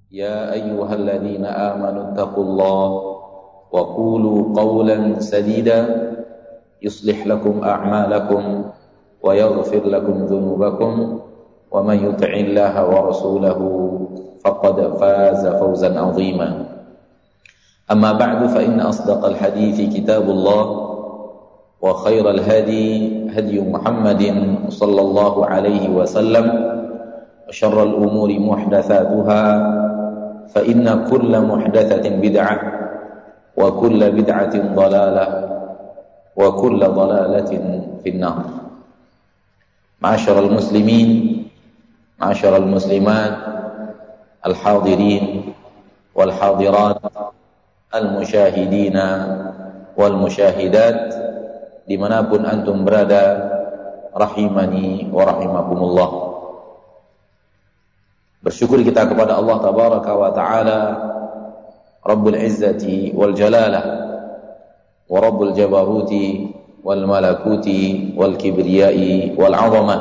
يا أيها الذين آمنوا اتقوا الله وقولوا قولا سديدا يصلح لكم أعمالكم ويغفر لكم ذنوبكم ومن يطع الله ورسوله فقد فاز فوزا عظيما أما بعد فإن أصدق الحديث كتاب الله وخير الهدي هدي محمد صلى الله عليه وسلم وشر الأمور محدثاتها فإن كل محدثة بدعة وكل بدعة ضلالة وكل ضلالة في النار. معاشر المسلمين معاشر المسلمات الحاضرين والحاضرات المشاهدين والمشاهدات dimanapun antum berada, rahimani wa rahimakumullah. Bersyukur kita kepada Allah tabaraka wa ta'ala, Rabbul Izzati wal Jalalah wa Rabbul Jabaruti wal Malakuti wal Kibriyai wal Azamah,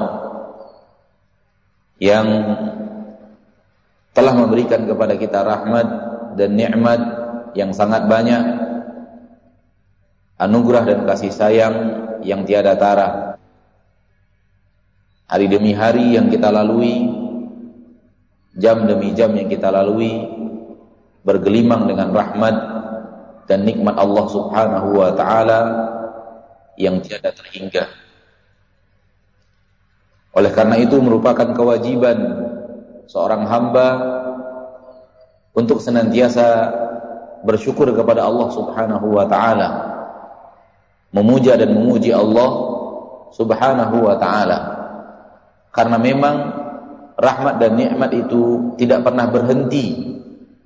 yang telah memberikan kepada kita rahmat dan nikmat yang sangat banyak, anugerah dan kasih sayang yang tiada tara. Hari demi hari yang kita lalui, jam demi jam yang kita lalui, bergelimang dengan rahmat dan nikmat Allah subhanahu wa ta'ala yang tiada terhingga. Oleh karena itu merupakan kewajiban seorang hamba untuk senantiasa bersyukur kepada Allah subhanahu wa ta'ala, memuja dan memuji Allah subhanahu wa ta'ala, karena memang rahmat dan nikmat itu tidak pernah berhenti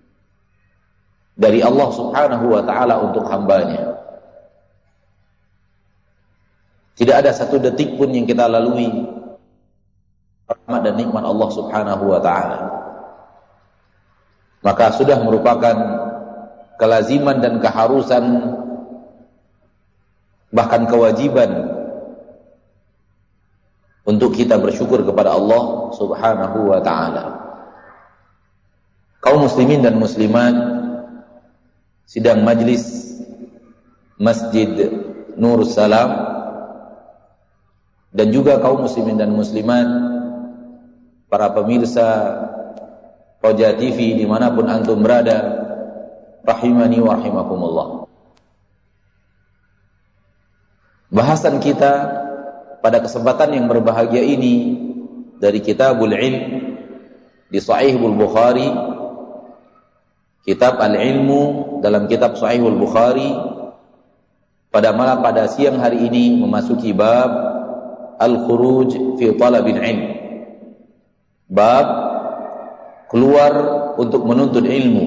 dari Allah subhanahu wa ta'ala untuk hambanya. Tidak ada satu detik pun yang kita lalui rahmat dan nikmat Allah subhanahu wa ta'ala. Maka sudah merupakan kelaziman dan keharusan, bahkan kewajiban untuk kita bersyukur kepada Allah subhanahu wa ta'ala. Kaum muslimin dan muslimat sidang majlis Masjid Nur Salam, dan juga kaum muslimin dan muslimat, para pemirsa Roja TV dimanapun antum berada, rahimani wa rahimakumullah. Bahasan kita pada kesempatan yang berbahagia ini dari Kitabul Ilm di Sahihul Bukhari, Kitab Al-Ilmu dalam Kitab Sahihul Bukhari, pada siang hari ini memasuki bab Al-Khuruj fi Talabil Ilm, bab keluar untuk menuntut ilmu.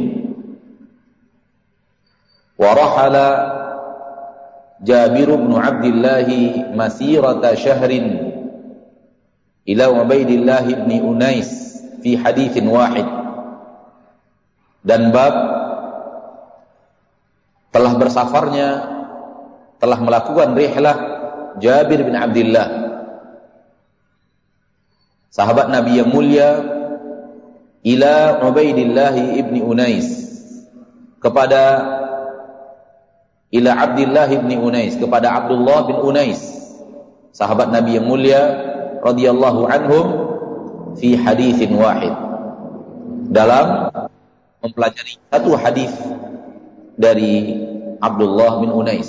Wa rahala Jabir bin Abdullah masirata syahrin ila Ubaidillah bin Unais fi haditsin wahid. Dan bab telah bersafarnya, telah melakukan rihlah Jabir bin Abdullah, sahabat Nabi yang mulia, ila Ubaidillah ibni Unais, kepada ila Abdullah ibni Unais, kepada Abdullah bin Unais, sahabat Nabi yang mulia radhiyallahu anhum, fi haditsin wahid, dalam mempelajari satu hadis dari Abdullah bin Unais.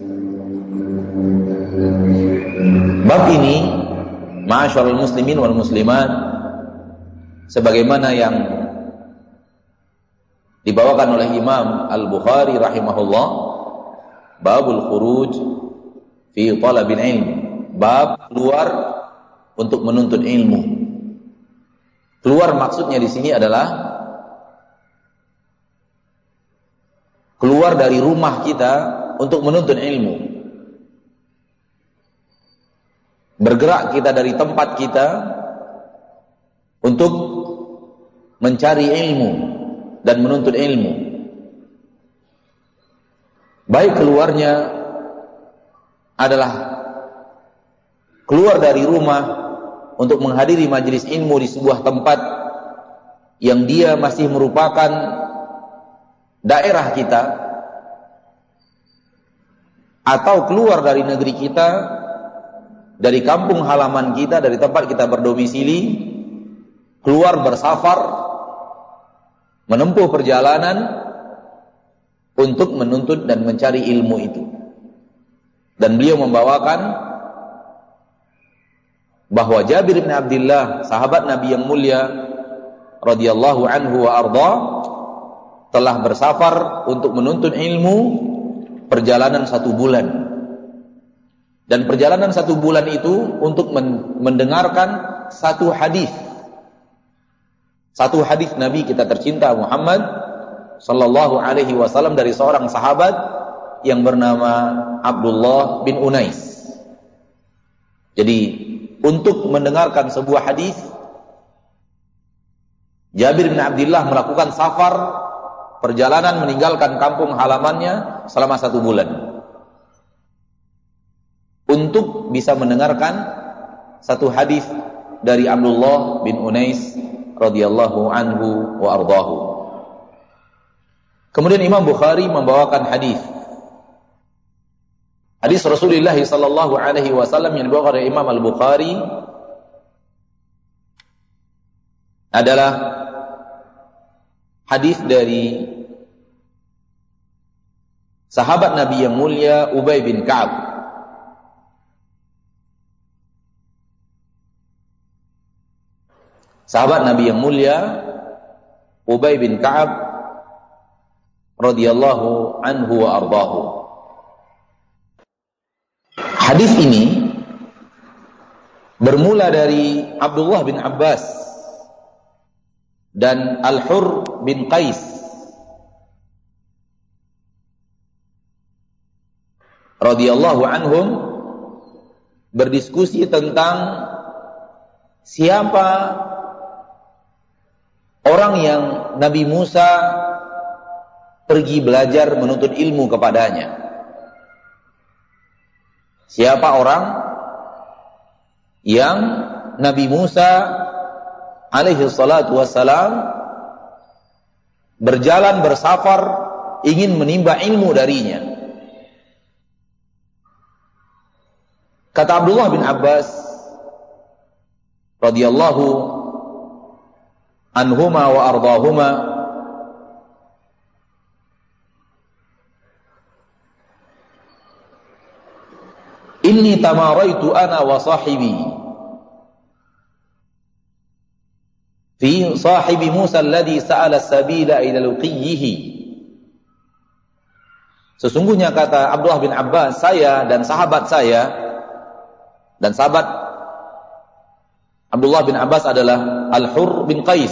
Bab ini, ma'asyiral muslimin wal muslimat, sebagaimana yang dibawakan oleh Imam Al-Bukhari rahimahullah, babul khuruj fi talabil ilm, bab keluar untuk menuntut ilmu. Keluar maksudnya di sini adalah keluar dari rumah kita untuk menuntut ilmu. Bergerak kita dari tempat kita untuk mencari ilmu dan menuntut ilmu. Baik keluarnya adalah keluar dari rumah untuk menghadiri majelis ilmu di sebuah tempat yang dia masih merupakan daerah kita atau keluar dari negeri kita, dari kampung halaman kita, dari tempat kita berdomisili, keluar bersafar, menempuh perjalanan untuk menuntut dan mencari ilmu itu. Dan beliau membawakan bahwa Jabir bin Abdullah, sahabat Nabi yang mulia radhiyallahu anhu wa arda, telah bersafar untuk menuntut ilmu perjalanan 1 bulan. Dan perjalanan 1 bulan itu untuk mendengarkan satu hadis Nabi kita tercinta Muhammad sallallahu alaihi wasallam dari seorang sahabat yang bernama Abdullah bin Unais. Jadi untuk mendengarkan sebuah hadis, Jabir bin Abdullah melakukan safar, perjalanan meninggalkan kampung halamannya selama 1 bulan untuk bisa mendengarkan satu hadis dari Abdullah bin Unais radhiyallahu anhu wa ardahu. Kemudian Imam Bukhari membawakan hadis Rasulullah sallallahu alaihi wasallam yang dibawakan oleh Imam Al-Bukhari adalah hadis dari sahabat Nabi yang mulia Ubay bin Ka'ab. Sahabat Nabi yang mulia Ubay bin Ka'ab radhiyallahu anhu wa ardahu. Hadis ini bermula dari Abdullah bin Abbas dan Al-Hurr bin Qais radhiyallahu anhum berdiskusi tentang siapa orang yang Nabi Musa pergi belajar menuntut ilmu kepadanya. Siapa orang yang Nabi Musa alaihi salatu wassalam berjalan bersafar ingin menimba ilmu darinya. Kata Abdullah bin Abbas radhiyallahu anhuma wa ardahuma, inni tamaraitu ana wa sahibi fi sahibi Musa alladhi sa'ala sabila ila luqiyhi. Sesungguhnya kata Abdullah bin Abbas, saya dan sahabat Abdullah bin Abbas adalah Al-Hurr bin Qais.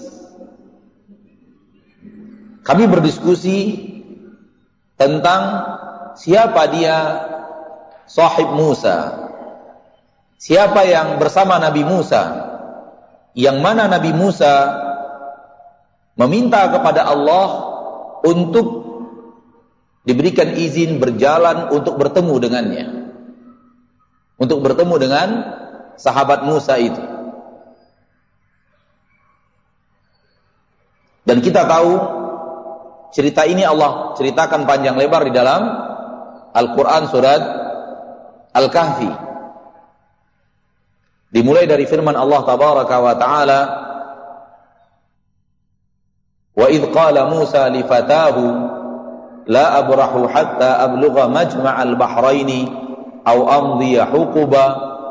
Kami berdiskusi tentang siapa dia sahib Musa, siapa yang bersama Nabi Musa, yang mana Nabi Musa meminta kepada Allah untuk diberikan izin berjalan untuk bertemu dengannya, untuk bertemu dengan sahabat Musa itu. Dan kita tahu cerita ini Allah ceritakan panjang lebar di dalam Al-Quran surat Al-Kahfi. Dimulai dari firman Allah tabaraka wa ta'ala, wa idh qala Musa li fatahu la abrahu hatta ablugha majma'al bahraini aw amdhiya huquba,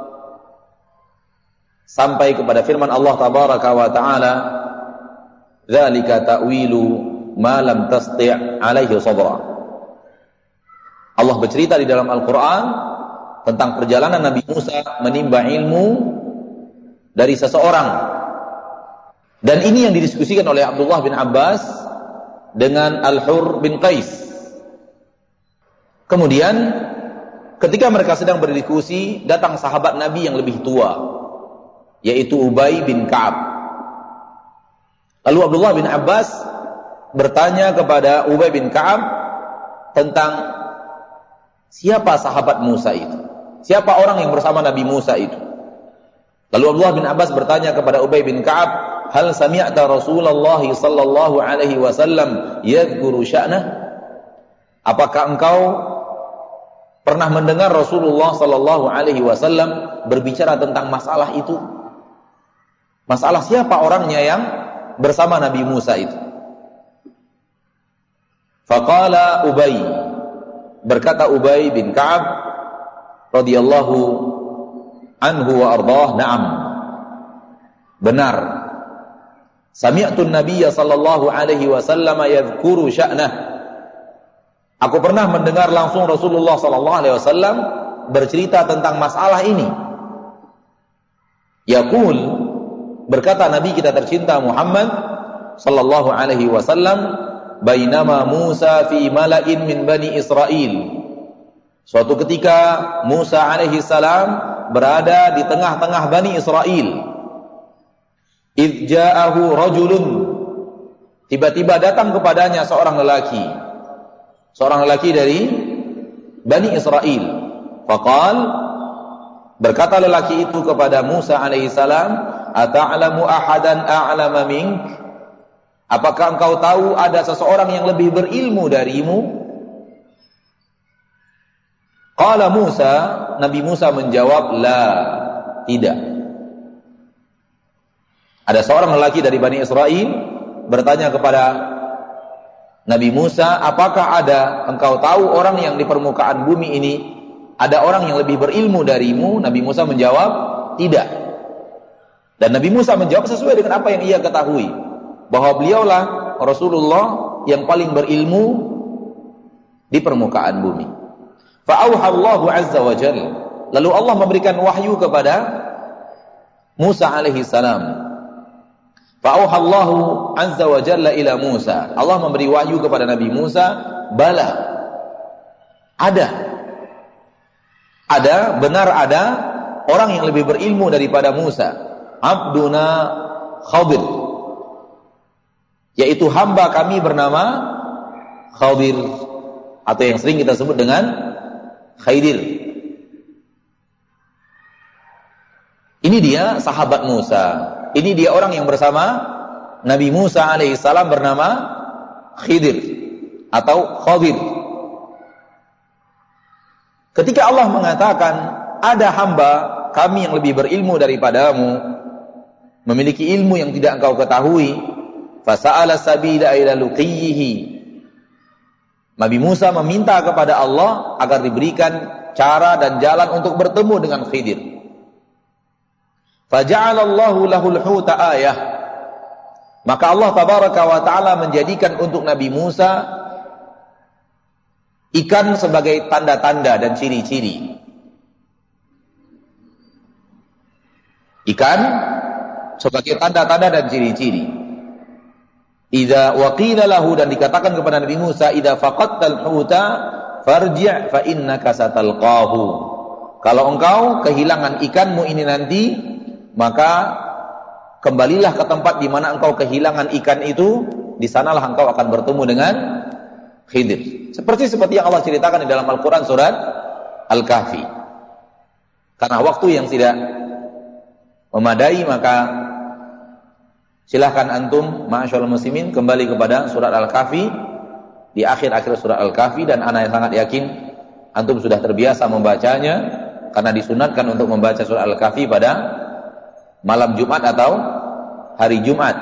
sampai kepada firman Allah tabaraka wa ta'ala, dzalika ta'wilu ma lam tasti' alaihi sabra. Allah bercerita di dalam Al-Quran tentang perjalanan Nabi Musa menimba ilmu dari seseorang. Dan ini yang didiskusikan oleh Abdullah bin Abbas dengan Al-Hurr bin Qais. Kemudian ketika mereka sedang berdiskusi, datang sahabat Nabi yang lebih tua, yaitu Ubay bin Ka'ab. Lalu Abdullah bin Abbas bertanya kepada Ubay bin Ka'ab tentang siapa sahabat Musa itu, siapa orang yang bersama Nabi Musa itu. Lalu Abdullah bin Abbas bertanya kepada Ubay bin Ka'ab, "Hal sami'ta Rasulullah sallallahu alaihi wasallam yadhkuru sya'nah?" Apakah engkau pernah mendengar Rasulullah sallallahu alaihi wasallam berbicara tentang masalah itu? Masalah siapa orangnya yang bersama Nabi Musa itu? Faqala Ubay, berkata Ubay bin Ka'ab radhiyallahu anhu wa ardhah, "Na'am." Benar. Sami'tu an-nabiyya sallallahu alaihi wasallam yadhkuru sya'nah. Aku pernah mendengar langsung Rasulullah sallallahu alaihi wasallam bercerita tentang masalah ini. Yaqul, berkata Nabi kita tercinta Muhammad sallallahu alaihi wasallam, "Bainama Musa fi mala'in min Bani Israel." Suatu ketika Musa alaihi salam berada di tengah-tengah Bani Israel. "Idh ja'ahu rajulun." Tiba-tiba datang kepadanya seorang lelaki dari Bani Israel. Faqal, berkata lelaki itu kepada Musa alaihi salam, "Ata'lamu ahadan a'lama mink?" Apakah engkau tahu ada seseorang yang lebih berilmu darimu? Qala Musa, Nabi Musa menjawab, "La," tidak. Ada seorang lelaki dari Bani Israel bertanya kepada Nabi Musa, "Apakah ada engkau tahu orang yang di permukaan bumi ini ada orang yang lebih berilmu darimu?" Nabi Musa menjawab, "Tidak." Dan Nabi Musa menjawab sesuai dengan apa yang ia ketahui, bahwa beliaulah Rasulullah yang paling berilmu di permukaan bumi. Fa'auha Allahu azza wa jalla, lalu Allah memberikan wahyu kepada Musa alaihi salam. Fa'auha Allahu azza wa jalla ila Musa, Allah memberi wahyu kepada Nabi Musa, "Bala." Benar ada orang yang lebih berilmu daripada Musa. "Abduna Khadir," yaitu hamba kami bernama Khadir, atau yang sering kita sebut dengan Khidir. Ini dia sahabat Musa. Ini dia orang yang bersama Nabi Musa alaihissalam bernama Khidir atau Khadir. Ketika Allah mengatakan ada hamba kami yang lebih berilmu daripadamu, memiliki ilmu yang tidak engkau ketahui, fasa'ala sabila ila luqiyhi, Nabi Musa meminta kepada Allah agar diberikan cara dan jalan untuk bertemu dengan Khidir. Faja'alallahu lahul huta ayah, maka Allah tabaraka wa ta'ala menjadikan untuk Nabi Musa ikan sebagai tanda-tanda dan ciri-ciri. Ikan sebagai tanda-tanda dan ciri-ciri. Idza waqila lahu, dan dikatakan kepada Nabi Musa, idza faqadtal huta farji' fa innaka satalqahu. Kalau engkau kehilangan ikanmu ini nanti, maka kembalilah ke tempat di mana engkau kehilangan ikan itu, di sanalah engkau akan bertemu dengan Khidir. Seperti yang Allah ceritakan di dalam Al-Qur'an surat Al-Kahfi. Karena waktu yang tidak memadai, maka silahkan antum ma'asyiral muslimin kembali kepada surat Al-Kahfi, di akhir-akhir surat Al-Kahfi, dan ana yang sangat yakin antum sudah terbiasa membacanya karena disunatkan untuk membaca surat Al-Kahfi pada malam Jumat atau hari Jumat.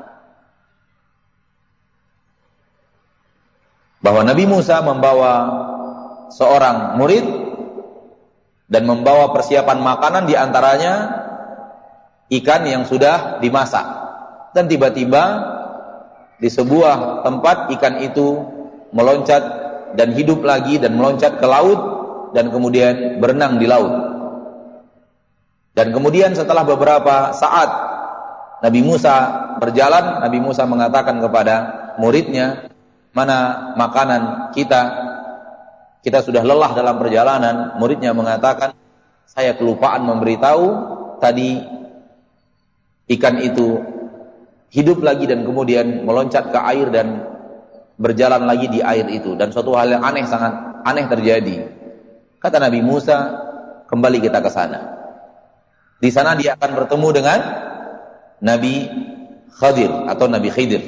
Bahwa Nabi Musa membawa seorang murid dan membawa persiapan makanan, di antaranya ikan yang sudah dimasak. Dan tiba-tiba di sebuah tempat ikan itu meloncat dan hidup lagi dan meloncat ke laut dan kemudian berenang di laut. Dan kemudian setelah beberapa saat Nabi Musa berjalan, Nabi Musa mengatakan kepada muridnya, "Mana makanan kita? Kita sudah lelah dalam perjalanan." Muridnya mengatakan, "Saya kelupaan memberitahu tadi ikan itu hidup lagi dan kemudian meloncat ke air dan berjalan lagi di air itu, dan suatu hal yang aneh, sangat aneh terjadi." Kata Nabi Musa, "Kembali kita ke sana." Di sana dia akan bertemu dengan Nabi Khadir atau Nabi Khidir.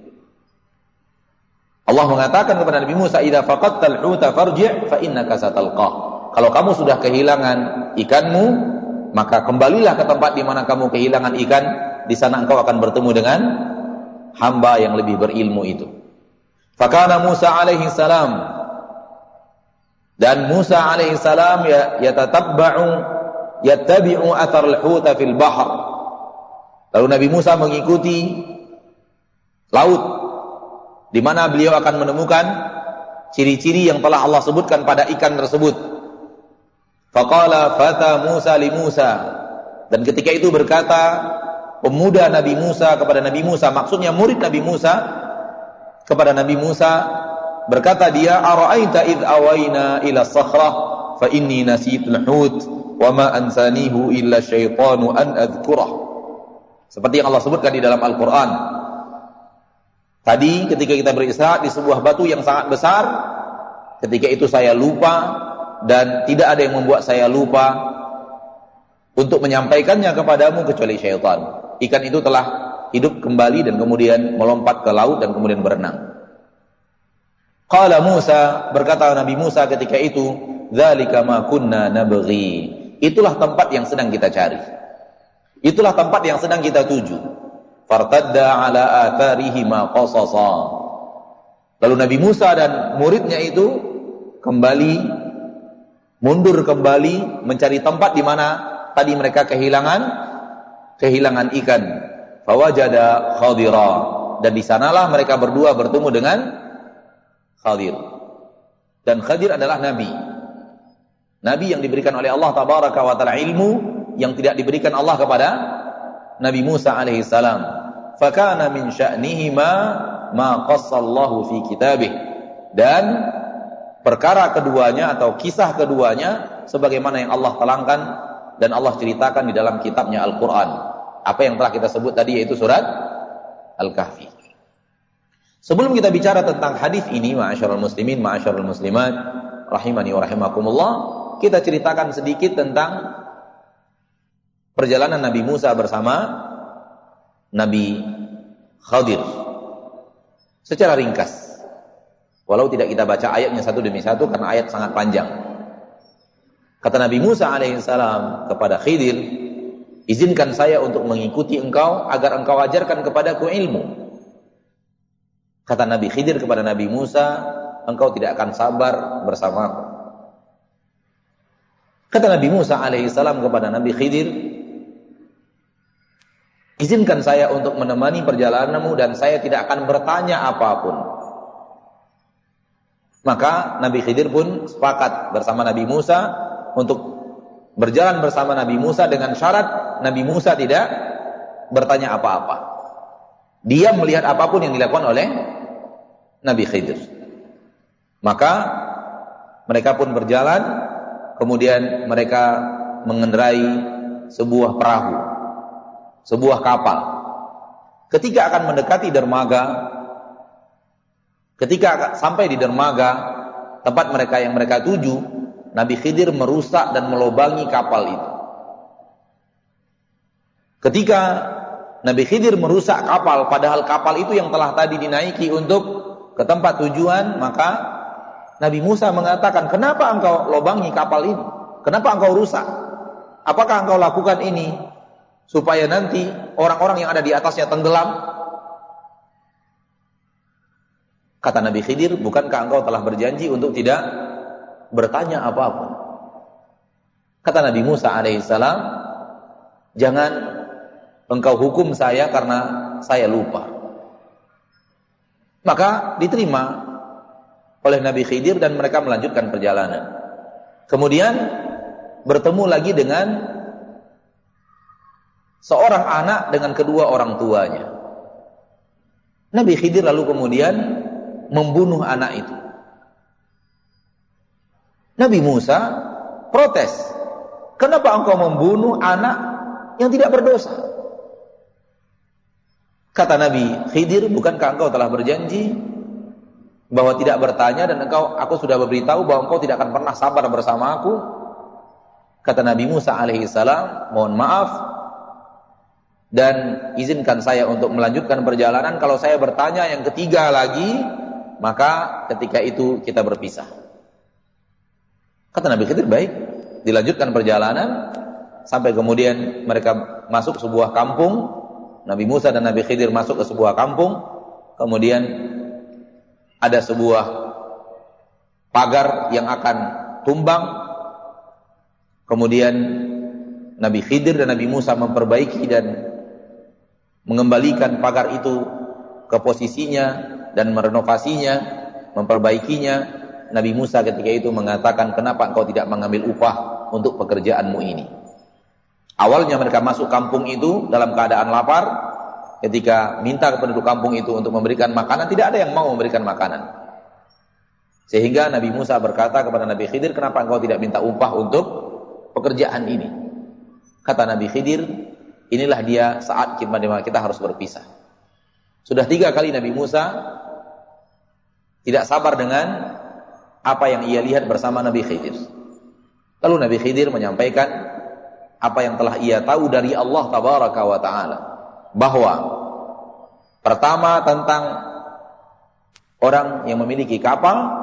Allah mengatakan kepada Nabi Musa, "Idza faqadtal huta farji' fa innaka satalqah." Kalau kamu sudah kehilangan ikanmu, maka kembalilah ke tempat di mana kamu kehilangan ikan. Di sana engkau akan bertemu dengan hamba yang lebih berilmu itu. Fakana Musa alaihi salam, dan Musa alaihi salam yattabi'u athar al-huta fil bahr. Lalu Nabi Musa mengikuti laut, di mana beliau akan menemukan ciri-ciri yang telah Allah sebutkan pada ikan tersebut. Faqala fata Musa li Musa, dan ketika itu berkata pemuda Nabi Musa kepada Nabi Musa, maksudnya murid Nabi Musa kepada Nabi Musa, berkata dia, ara'aita id awayna ila sakhrah fa inni nasitul hut wa ma ansanihu illa syaitanu an adhkurah. Seperti yang Allah sebutkan di dalam Al-Quran. Tadi ketika kita beristirahat di sebuah batu yang sangat besar, ketika itu saya lupa, dan tidak ada yang membuat saya lupa untuk menyampaikannya kepadamu kecuali syaitan. Ikan itu telah hidup kembali dan kemudian melompat ke laut dan kemudian berenang. Qala Musa, berkata Nabi Musa ketika itu, dzalika ma kunna nabghi. Itulah tempat yang sedang kita cari. Itulah tempat yang sedang kita tuju. Fartadda ala atharihi ma qasasa. Lalu Nabi Musa dan muridnya itu mundur kembali mencari tempat di mana tadi mereka kehilangan ikan. Fawajada Khadira, dan di sanalah mereka berdua bertemu dengan Khadir. Dan Khadir adalah nabi yang diberikan oleh Allah tabaraka wa taala ilmu yang tidak diberikan Allah kepada Nabi Musa alaihi salam. Fakana min sya'nihi ma qassallahu fi kitabih. Dan perkara keduanya atau kisah keduanya sebagaimana yang Allah terangkan dan Allah ceritakan di dalam kitabnya Al-Quran. Apa yang telah kita sebut tadi, yaitu surat Al-Kahfi. Sebelum kita bicara tentang hadis ini, ma'asyiral muslimin, ma'asyiral muslimat, rahimani wa rahimakumullah, kita ceritakan sedikit tentang perjalanan Nabi Musa bersama Nabi Khadir secara ringkas. Walau tidak kita baca ayatnya satu demi satu karena ayat sangat panjang. Kata Nabi Musa alaihissalam kepada Khidir, izinkan saya untuk mengikuti engkau agar engkau ajarkan kepadaku ilmu. Kata Nabi Khidir kepada Nabi Musa, engkau tidak akan sabar bersamaku. Kata Nabi Musa alaihissalam kepada Nabi Khidir, izinkan saya untuk menemani perjalananmu dan saya tidak akan bertanya apapun. Maka Nabi Khidir pun sepakat bersama Nabi Musa untuk berjalan bersama Nabi Musa dengan syarat Nabi Musa tidak bertanya apa-apa. Dia melihat apapun yang dilakukan oleh Nabi Khidir. Maka mereka pun berjalan, kemudian mereka mengendarai sebuah perahu, sebuah kapal. Ketika akan mendekati dermaga, ketika sampai di dermaga tempat mereka yang mereka tuju, Nabi Khidir merusak dan melobangi kapal itu. Ketika Nabi Khidir merusak kapal, padahal kapal itu yang telah tadi dinaiki untuk ke tempat tujuan, maka Nabi Musa mengatakan, kenapa engkau lobangi kapal ini? Kenapa engkau rusak? Apakah engkau lakukan ini supaya nanti orang-orang yang ada di atasnya tenggelam? Kata Nabi Khidir, bukankah engkau telah berjanji untuk tidak bertanya apapun? Kata Nabi Musa alaihissalam, jangan engkau hukum saya karena saya lupa. Maka diterima oleh Nabi Khidir dan mereka melanjutkan perjalanan. Kemudian bertemu lagi dengan seorang anak dengan kedua orang tuanya. Nabi Khidir lalu kemudian membunuh anak itu. Nabi Musa protes, kenapa engkau membunuh anak yang tidak berdosa? Kata Nabi Khidir, bukankah engkau telah berjanji bahwa tidak bertanya dan aku sudah beritahu bahwa engkau tidak akan pernah sabar bersama aku? Kata Nabi Musa alaihissalam, mohon maaf dan izinkan saya untuk melanjutkan perjalanan. Kalau saya bertanya yang ketiga lagi, maka ketika itu kita berpisah. Kata Nabi Khidir, baik. Dilanjutkan perjalanan sampai kemudian mereka masuk sebuah kampung. Nabi Musa dan Nabi Khidir masuk ke sebuah kampung. Kemudian ada sebuah pagar yang akan tumbang. Kemudian Nabi Khidir dan Nabi Musa memperbaiki dan mengembalikan pagar itu ke posisinya dan merenovasinya, memperbaikinya. Nabi Musa ketika itu mengatakan, kenapa engkau tidak mengambil upah untuk pekerjaanmu ini? Awalnya mereka masuk kampung itu dalam keadaan lapar. Ketika minta ke penduduk kampung itu untuk memberikan makanan, tidak ada yang mau memberikan makanan. Sehingga Nabi Musa berkata kepada Nabi Khidir, kenapa engkau tidak minta upah untuk pekerjaan ini? Kata Nabi Khidir, inilah dia saat kita harus berpisah. Sudah 3 kali Nabi Musa tidak sabar dengan apa yang ia lihat bersama Nabi Khidir. Lalu Nabi Khidir menyampaikan apa yang telah ia tahu dari Allah Tabaraka wa Ta'ala. Bahwa pertama tentang orang yang memiliki kapal,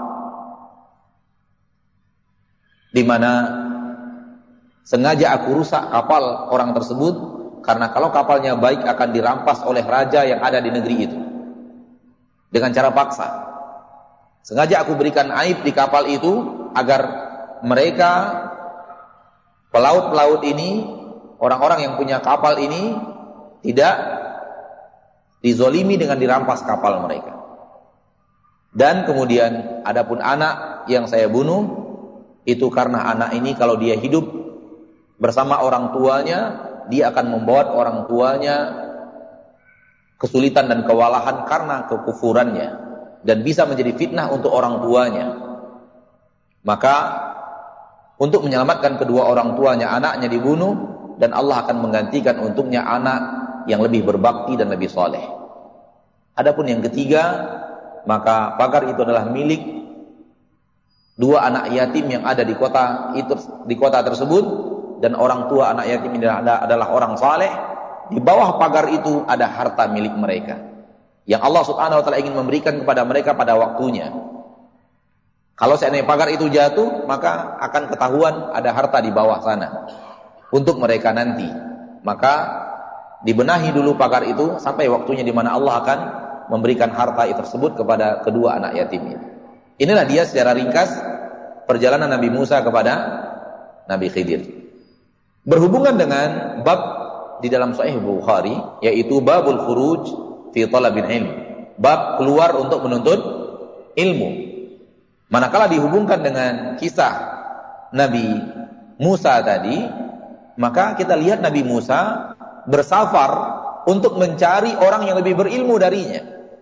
di mana sengaja aku rusak kapal orang tersebut, karena kalau kapalnya baik akan dirampas oleh raja yang ada di negeri itu dengan cara paksa. Sengaja aku berikan aib di kapal itu agar mereka, pelaut-pelaut ini, orang-orang yang punya kapal ini tidak dizolimi dengan dirampas kapal mereka. Dan kemudian adapun anak yang saya bunuh, itu karena anak ini kalau dia hidup bersama orang tuanya, dia akan membawa orang tuanya kesulitan dan kewalahan karena kekufurannya, dan bisa menjadi fitnah untuk orang tuanya. Maka untuk menyelamatkan kedua orang tuanya, anaknya dibunuh, dan Allah akan menggantikan untuknya anak yang lebih berbakti dan lebih soleh. Adapun yang ketiga, maka pagar itu adalah milik 2 anak yatim yang ada di kota tersebut, dan orang tua anak yatim ini adalah orang saleh. Di bawah pagar itu ada harta milik mereka yang Allah Subhanahu wa Ta'ala ingin memberikan kepada mereka pada waktunya. Kalau seandainya pagar itu jatuh, maka akan ketahuan ada harta di bawah sana untuk mereka nanti. Maka dibenahi dulu pagar itu sampai waktunya di mana Allah akan memberikan harta itu tersebut kepada kedua anak yatim ini. Inilah dia secara ringkas perjalanan Nabi Musa kepada Nabi Khidir. Berhubungan dengan bab di dalam Sahih Bukhari, yaitu babul khuruj fi talabil ilm, bab keluar untuk menuntut ilmu. Manakala dihubungkan dengan kisah Nabi Musa tadi, maka kita lihat Nabi Musa bersafar untuk mencari orang yang lebih berilmu darinya,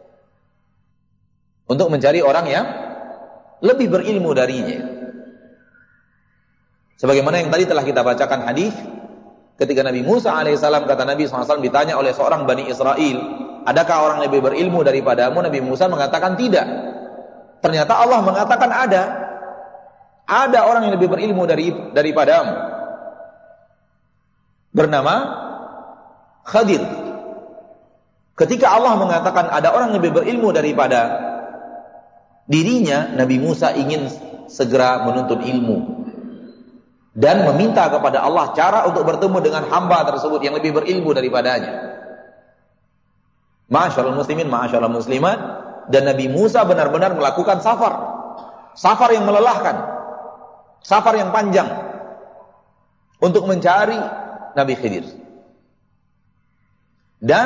untuk mencari orang yang lebih berilmu darinya. Sebagaimana yang tadi telah kita bacakan hadis, ketika Nabi Musa alaihissalam, kata Nabi SAW, ditanya oleh seorang Bani Israel, adakah orang lebih berilmu daripadamu? Nabi Musa mengatakan tidak. Ternyata Allah mengatakan ada orang yang lebih berilmu daripadamu, bernama Khadir. Ketika Allah mengatakan ada orang yang lebih berilmu daripada dirinya, Nabi Musa ingin segera menuntut ilmu dan meminta kepada Allah cara untuk bertemu dengan hamba tersebut yang lebih berilmu daripadanya. Ma'asyiral muslimin, ma'asyiral muslimat, dan Nabi Musa benar-benar melakukan safar yang melelahkan, safar yang panjang untuk mencari Nabi Khidir. Dan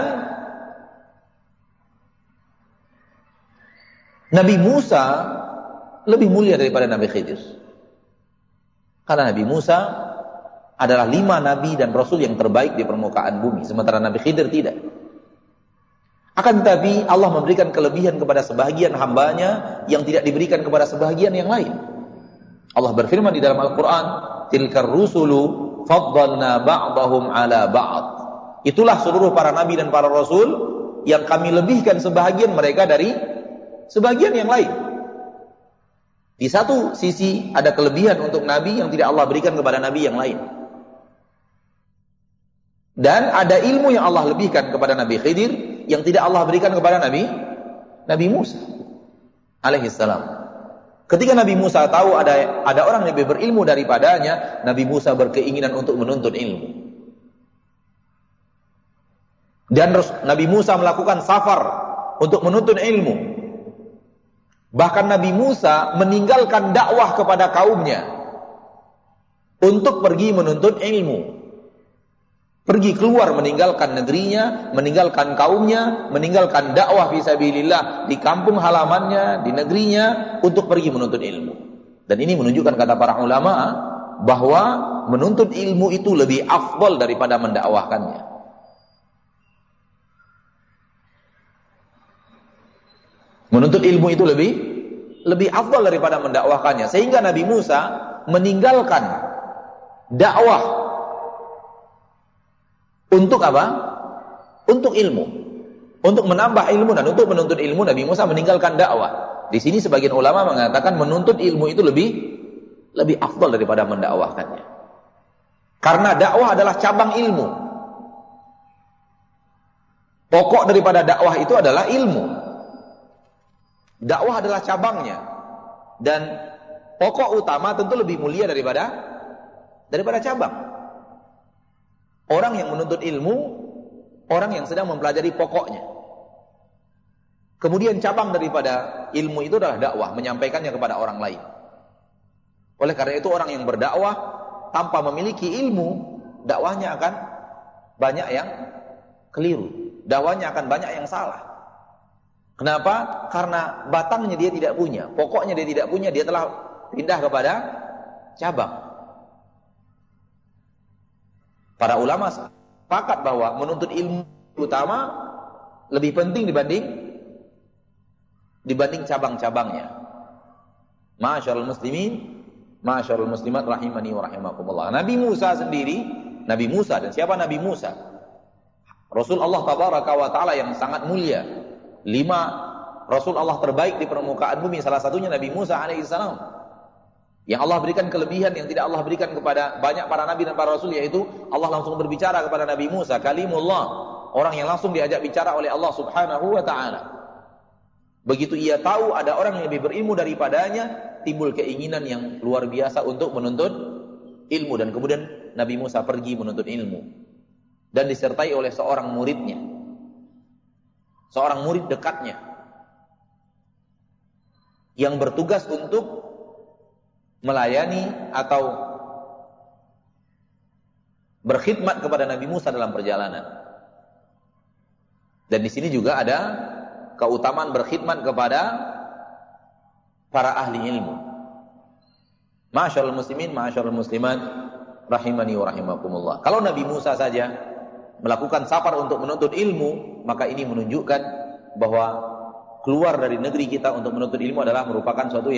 Nabi Musa lebih mulia daripada Nabi Khidir, karena Nabi Musa adalah 5 nabi dan rasul yang terbaik di permukaan bumi, sementara Nabi Khidir tidak. Akan tetapi Allah memberikan kelebihan kepada sebahagian hambanya yang tidak diberikan kepada sebahagian yang lain. Allah berfirman di dalam Al-Quran, tilkar rusulu faddalna ba'dahum ala ba'd. Itulah seluruh para nabi dan para rasul yang kami lebihkan sebahagian mereka dari sebahagian yang lain. Di satu sisi ada kelebihan untuk Nabi yang tidak Allah berikan kepada Nabi yang lain. Dan ada ilmu yang Allah lebihkan kepada Nabi Khidir yang tidak Allah berikan kepada Nabi Musa alaihissalam. Ketika Nabi Musa tahu ada orang yang lebih berilmu daripadanya, Nabi Musa berkeinginan untuk menuntut ilmu. Dan Nabi Musa melakukan safar untuk menuntut ilmu. Bahkan Nabi Musa meninggalkan dakwah kepada kaumnya untuk pergi menuntut ilmu. Pergi keluar meninggalkan negerinya, meninggalkan kaumnya, meninggalkan dakwah fisabilillah di kampung halamannya, di negerinya untuk pergi menuntut ilmu. Dan ini menunjukkan kata para ulama bahwa menuntut ilmu itu lebih afdal daripada mendakwahkannya. Menuntut ilmu itu lebih afdal daripada mendakwahkannya. Sehingga Nabi Musa meninggalkan dakwah untuk apa? Untuk ilmu. Untuk menambah ilmu dan untuk menuntut ilmu, Nabi Musa meninggalkan dakwah. Di sini sebagian ulama mengatakan menuntut ilmu itu lebih afdal daripada mendakwahkannya. Karena dakwah adalah cabang ilmu. Pokok daripada dakwah itu adalah ilmu. Dakwah adalah cabangnya. Dan pokok utama tentu lebih mulia daripada cabang. Orang yang menuntut ilmu, orang yang sedang mempelajari pokoknya. Kemudian cabang daripada ilmu itu adalah dakwah, menyampaikannya kepada orang lain. Oleh karena itu orang yang berdakwah tanpa memiliki ilmu, dakwahnya akan banyak yang keliru. Dakwahnya akan banyak yang salah. Kenapa? Karena batangnya dia tidak punya, pokoknya dia tidak punya, dia telah pindah kepada cabang. Para ulama sepakat bahwa menuntut ilmu utama lebih penting dibanding cabang-cabangnya. Ma'asyiral muslimin, ma'asyiral muslimat rahimani wa rahimakumullah. Nabi Musa sendiri, Nabi Musa, dan siapa Nabi Musa? Rasul Allah tabaraka wa taala yang sangat mulia. 5 Rasul Allah terbaik di permukaan bumi, salah satunya Nabi Musa alaihissalam. Yang Allah berikan kelebihan yang tidak Allah berikan kepada banyak para nabi dan para rasul, yaitu Allah langsung berbicara kepada Nabi Musa, kalimullah, orang yang langsung diajak bicara oleh Allah Subhanahu wa taala. Begitu ia tahu ada orang yang lebih berilmu daripadanya, timbul keinginan yang luar biasa untuk menuntut ilmu, dan kemudian Nabi Musa pergi menuntut ilmu dan disertai oleh seorang muridnya. Seorang murid dekatnya yang bertugas untuk melayani atau berkhidmat kepada Nabi Musa dalam perjalanan. Dan di sini juga ada keutamaan berkhidmat kepada para ahli ilmu. Ma'asyiral muslimin, ma'asyiral muslimat rahimani wa rahimakumullah. Kalau Nabi Musa saja melakukan safar untuk menuntut ilmu, maka ini menunjukkan bahwa keluar dari negeri kita untuk menuntut ilmu adalah merupakan suatu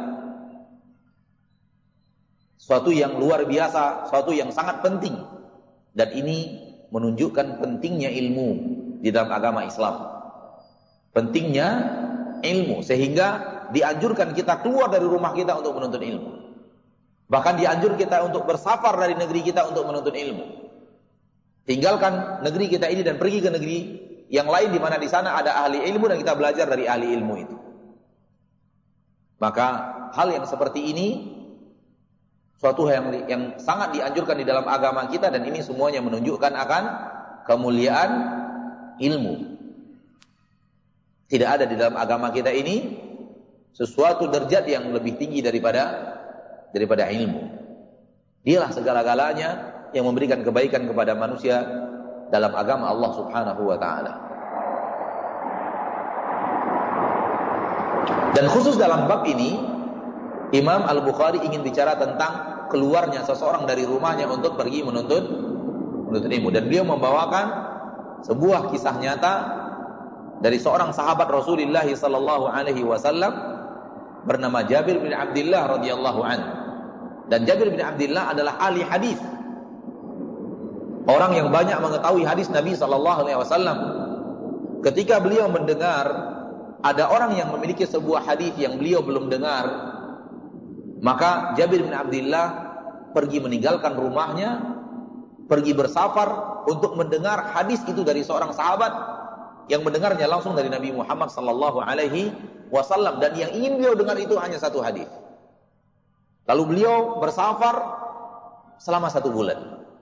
yang luar biasa, suatu yang sangat penting. Dan ini menunjukkan pentingnya ilmu di dalam agama Islam. Pentingnya ilmu, sehingga dianjurkan kita keluar dari rumah kita untuk menuntut ilmu. Bahkan dianjurkan kita untuk bersafar dari negeri kita untuk menuntut ilmu. Tinggalkan negeri kita ini dan pergi ke negeri yang lain di mana di sana ada ahli ilmu dan kita belajar dari ahli ilmu itu. Maka hal yang seperti ini suatu yang sangat dianjurkan di dalam agama kita, dan ini semuanya menunjukkan akan kemuliaan ilmu. Tidak ada di dalam agama kita ini sesuatu derajat yang lebih tinggi daripada ilmu. Dialah segala-galanya yang memberikan kebaikan kepada manusia dalam agama Allah Subhanahu wa taala. Dan khusus dalam bab ini Imam Al-Bukhari ingin bicara tentang keluarnya seseorang dari rumahnya untuk pergi menuntut ilmu, dan beliau membawakan sebuah kisah nyata dari seorang sahabat Rasulullah sallallahu alaihi wasallam bernama Jabir bin Abdullah radhiyallahu anhu. Dan Jabir bin Abdullah adalah ahli hadis. Orang yang banyak mengetahui hadis Nabi sallallahu alaihi wasallam. Ketika beliau mendengar ada orang yang memiliki sebuah hadis yang beliau belum dengar, Maka Jabir bin Abdullah pergi meninggalkan rumahnya, pergi bersafar untuk mendengar hadis itu dari seorang sahabat yang mendengarnya langsung dari Nabi Muhammad sallallahu alaihi wasallam, dan yang ingin beliau dengar itu hanya satu hadis. Lalu beliau bersafar selama 1 bulan.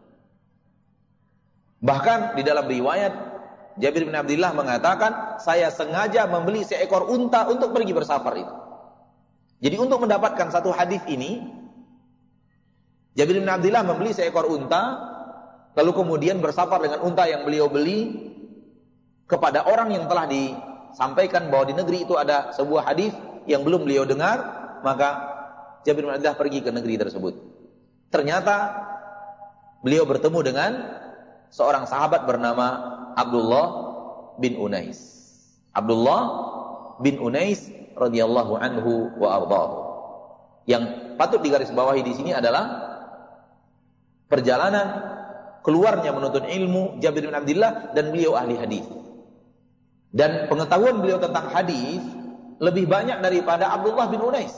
Bahkan di dalam riwayat Jabir bin Abdullah mengatakan, saya sengaja membeli seekor unta untuk pergi bersafar itu. Jadi untuk mendapatkan satu hadis ini, Jabir bin Abdullah membeli seekor unta, lalu kemudian bersafar dengan unta yang beliau beli kepada orang yang telah disampaikan bahwa di negeri itu ada sebuah hadis yang belum beliau dengar. Maka Jabir bin Abdullah pergi ke negeri tersebut. Ternyata beliau bertemu dengan seorang sahabat bernama Abdullah bin Unais. Abdullah bin Unais radhiyallahu anhu wa ardhahu. Yang patut digarisbawahi di sini adalah perjalanan keluarnya menuntut ilmu Jabir bin Abdullah, dan beliau ahli hadis. Dan pengetahuan beliau tentang hadis lebih banyak daripada Abdullah bin Unais.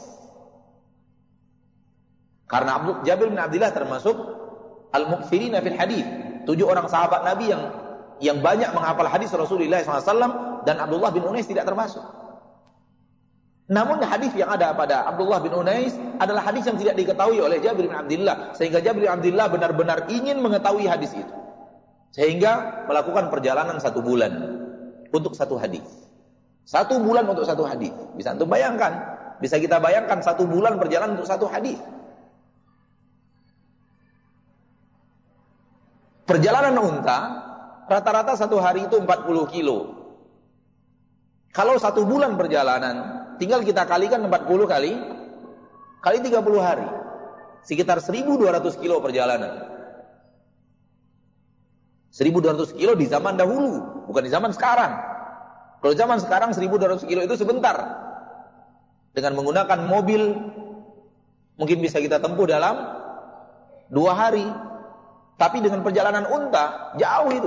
Karena Jabir bin Abdullah termasuk al-muktsirina fil hadis, 7 orang sahabat Nabi yang banyak menghafal hadis Rasulullah SAW, dan Abdullah bin Unais tidak termasuk. Namun hadis yang ada pada Abdullah bin Unais adalah hadis yang tidak diketahui oleh Jabir bin Abdullah, sehingga Jabir bin Abdullah benar-benar ingin mengetahui hadis itu, sehingga melakukan perjalanan 1 bulan untuk satu hadis. 1 bulan untuk satu hadis. Bisa antum bayangkan? Bisa kita bayangkan 1 bulan berjalan untuk satu hadis. Perjalanan unta rata-rata 1 hari itu 40 kilo. Kalau 1 bulan perjalanan, tinggal kita kalikan 40 kali 30 hari, sekitar 1.200 kilo perjalanan. 1.200 kilo di zaman dahulu, bukan di zaman sekarang. Kalau zaman sekarang 1.200 kilo itu sebentar. Dengan menggunakan mobil mungkin bisa kita tempuh dalam 2 hari. Tapi dengan perjalanan unta jauh itu.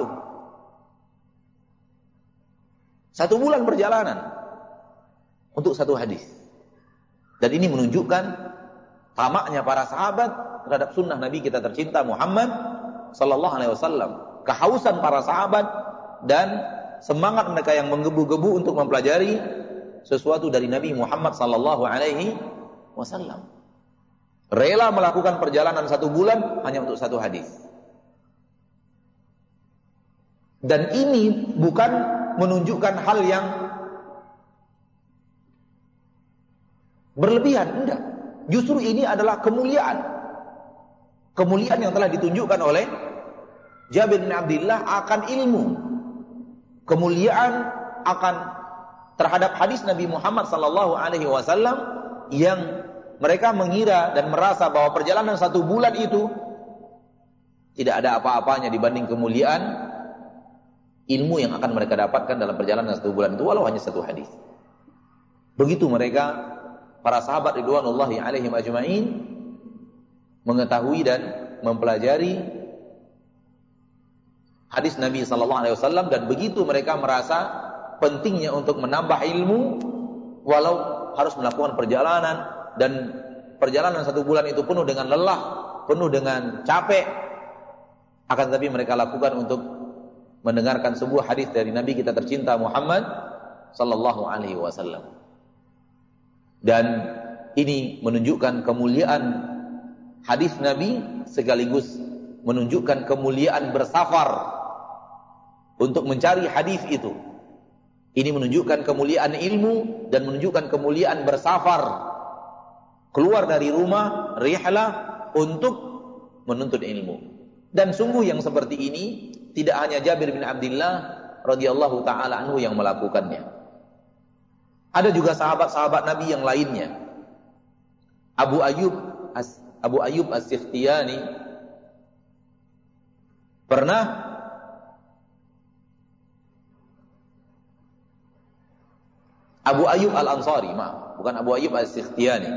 1 bulan perjalanan untuk satu hadis. Dan ini menunjukkan tamaknya para sahabat terhadap sunnah Nabi kita tercinta Muhammad sallallahu alaihi wasallam. Kehausan para sahabat dan semangat mereka yang menggebu-gebu untuk mempelajari sesuatu dari Nabi Muhammad sallallahu alaihi wasallam. Rela melakukan perjalanan 1 bulan hanya untuk satu hadis. Dan ini bukan menunjukkan hal yang berlebihan, enggak. Justru ini adalah kemuliaan. Kemuliaan yang telah ditunjukkan oleh Jabir bin Abdullah akan ilmu. Kemuliaan akan terhadap hadis Nabi Muhammad sallallahu alaihi wasallam yang mereka mengira dan merasa bahwa perjalanan 1 bulan itu tidak ada apa-apanya dibanding kemuliaan ilmu yang akan mereka dapatkan dalam perjalanan 1 bulan itu, walau hanya 1 hadis. Begitu mereka, para sahabat ridwanullahi alaihim ajma'in, mengetahui dan mempelajari hadis Nabi sallallahu alaihi wasallam, dan begitu mereka merasa pentingnya untuk menambah ilmu walau harus melakukan perjalanan, dan perjalanan 1 bulan itu penuh dengan lelah, penuh dengan capek, akan tetapi mereka lakukan untuk mendengarkan sebuah hadis dari Nabi kita tercinta Muhammad sallallahu alaihi wasallam. Dan ini menunjukkan kemuliaan hadis Nabi, sekaligus menunjukkan kemuliaan bersafar untuk mencari hadis itu. Ini menunjukkan kemuliaan ilmu dan menunjukkan kemuliaan bersafar, keluar dari rumah, rihlah, untuk menuntut ilmu. Dan sungguh yang seperti ini tidak hanya Jabir bin Abdullah radhiyallahu taala anhu yang melakukannya. Ada juga sahabat-sahabat Nabi yang lainnya. Abu Ayyub As-Sikhtiyani pernah Abu Ayyub Al-Ansari, bukan Abu Ayyub As-Sikhtiyani.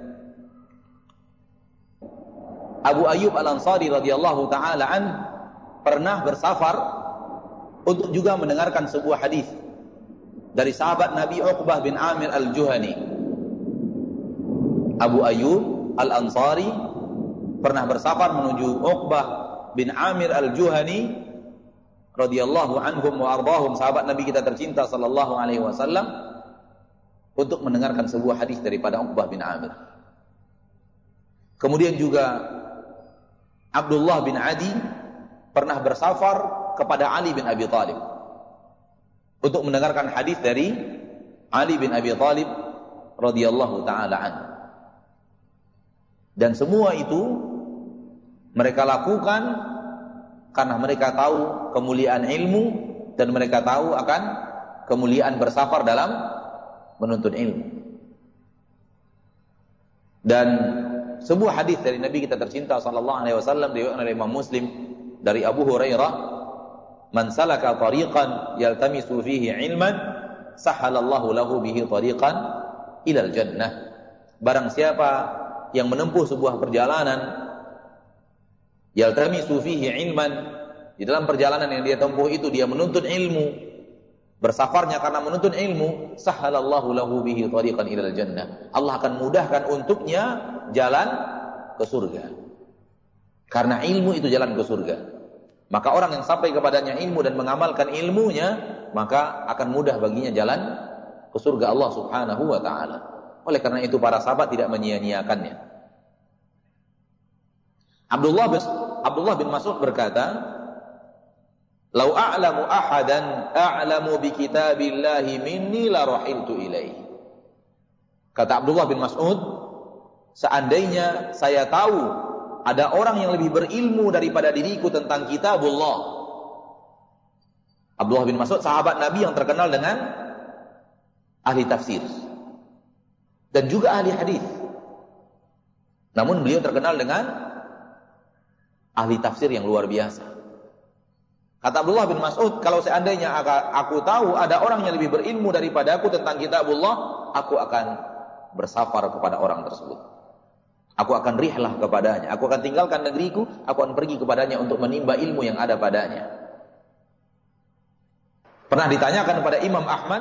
Abu Ayyub Al-Ansari radhiyallahu taala an pernah bersafar untuk juga mendengarkan sebuah hadis dari sahabat Nabi Uqbah bin Amir Al-Juhani. Abu Ayyub Al-Ansari pernah bersafar menuju Uqbah bin Amir Al-Juhani radhiyallahu anhum wa ardahum, sahabat Nabi kita tercinta sallallahu alaihi wasallam, untuk mendengarkan sebuah hadis daripada Uqbah bin Amir. Kemudian juga Abdullah bin Adi pernah bersafar kepada Ali bin Abi Thalib untuk mendengarkan hadis dari Ali bin Abi Thalib radhiyallahu taala anhu. Dan semua itu mereka lakukan karena mereka tahu kemuliaan ilmu dan mereka tahu akan kemuliaan bersafar dalam menuntut ilmu. Dan sebuah hadis dari Nabi kita tercinta sallallahu alaihi wasallam diriwayatkan oleh Imam Muslim dari Abu Hurairah, "Man salaka tariqan yaltamisu fihi ilman, sahhalallahu lahu bihi tariqan ilal jannah." Barang siapa yang menempuh sebuah perjalanan, yaltamisu fihi ilman, di dalam perjalanan yang dia tempuh itu dia menuntut ilmu, bersafarnya karena menuntut ilmu, sahhalallahu lahu bihi tariqan ilal jannah. Allah akan mudahkan untuknya jalan ke surga. Karena ilmu itu jalan ke surga. Maka orang yang sampai kepadanya ilmu dan mengamalkan ilmunya, maka akan mudah baginya jalan ke surga Allah Subhanahu wa taala. Oleh karena itu para sahabat tidak menyia-nyiakannya. Abdullah bin Mas'ud berkata, "Lau a'lamu ahadan a'lamu bi kitabillahi minni la rahiltu ilaihi." Kata Abdullah bin Mas'ud, seandainya saya tahu ada orang yang lebih berilmu daripada diriku tentang kitabullah. Abdullah bin Mas'ud sahabat Nabi yang terkenal dengan ahli tafsir dan juga ahli hadis. Namun beliau terkenal dengan ahli tafsir yang luar biasa. Kata Abdullah bin Mas'ud, kalau seandainya aku tahu ada orang yang lebih berilmu daripada aku tentang kitabullah, aku akan bersafar kepada orang tersebut. Aku akan rihlah kepadanya. Aku akan tinggalkan negeriku, aku akan pergi kepadanya untuk menimba ilmu yang ada padanya. Pernah ditanyakan kepada Imam Ahmad,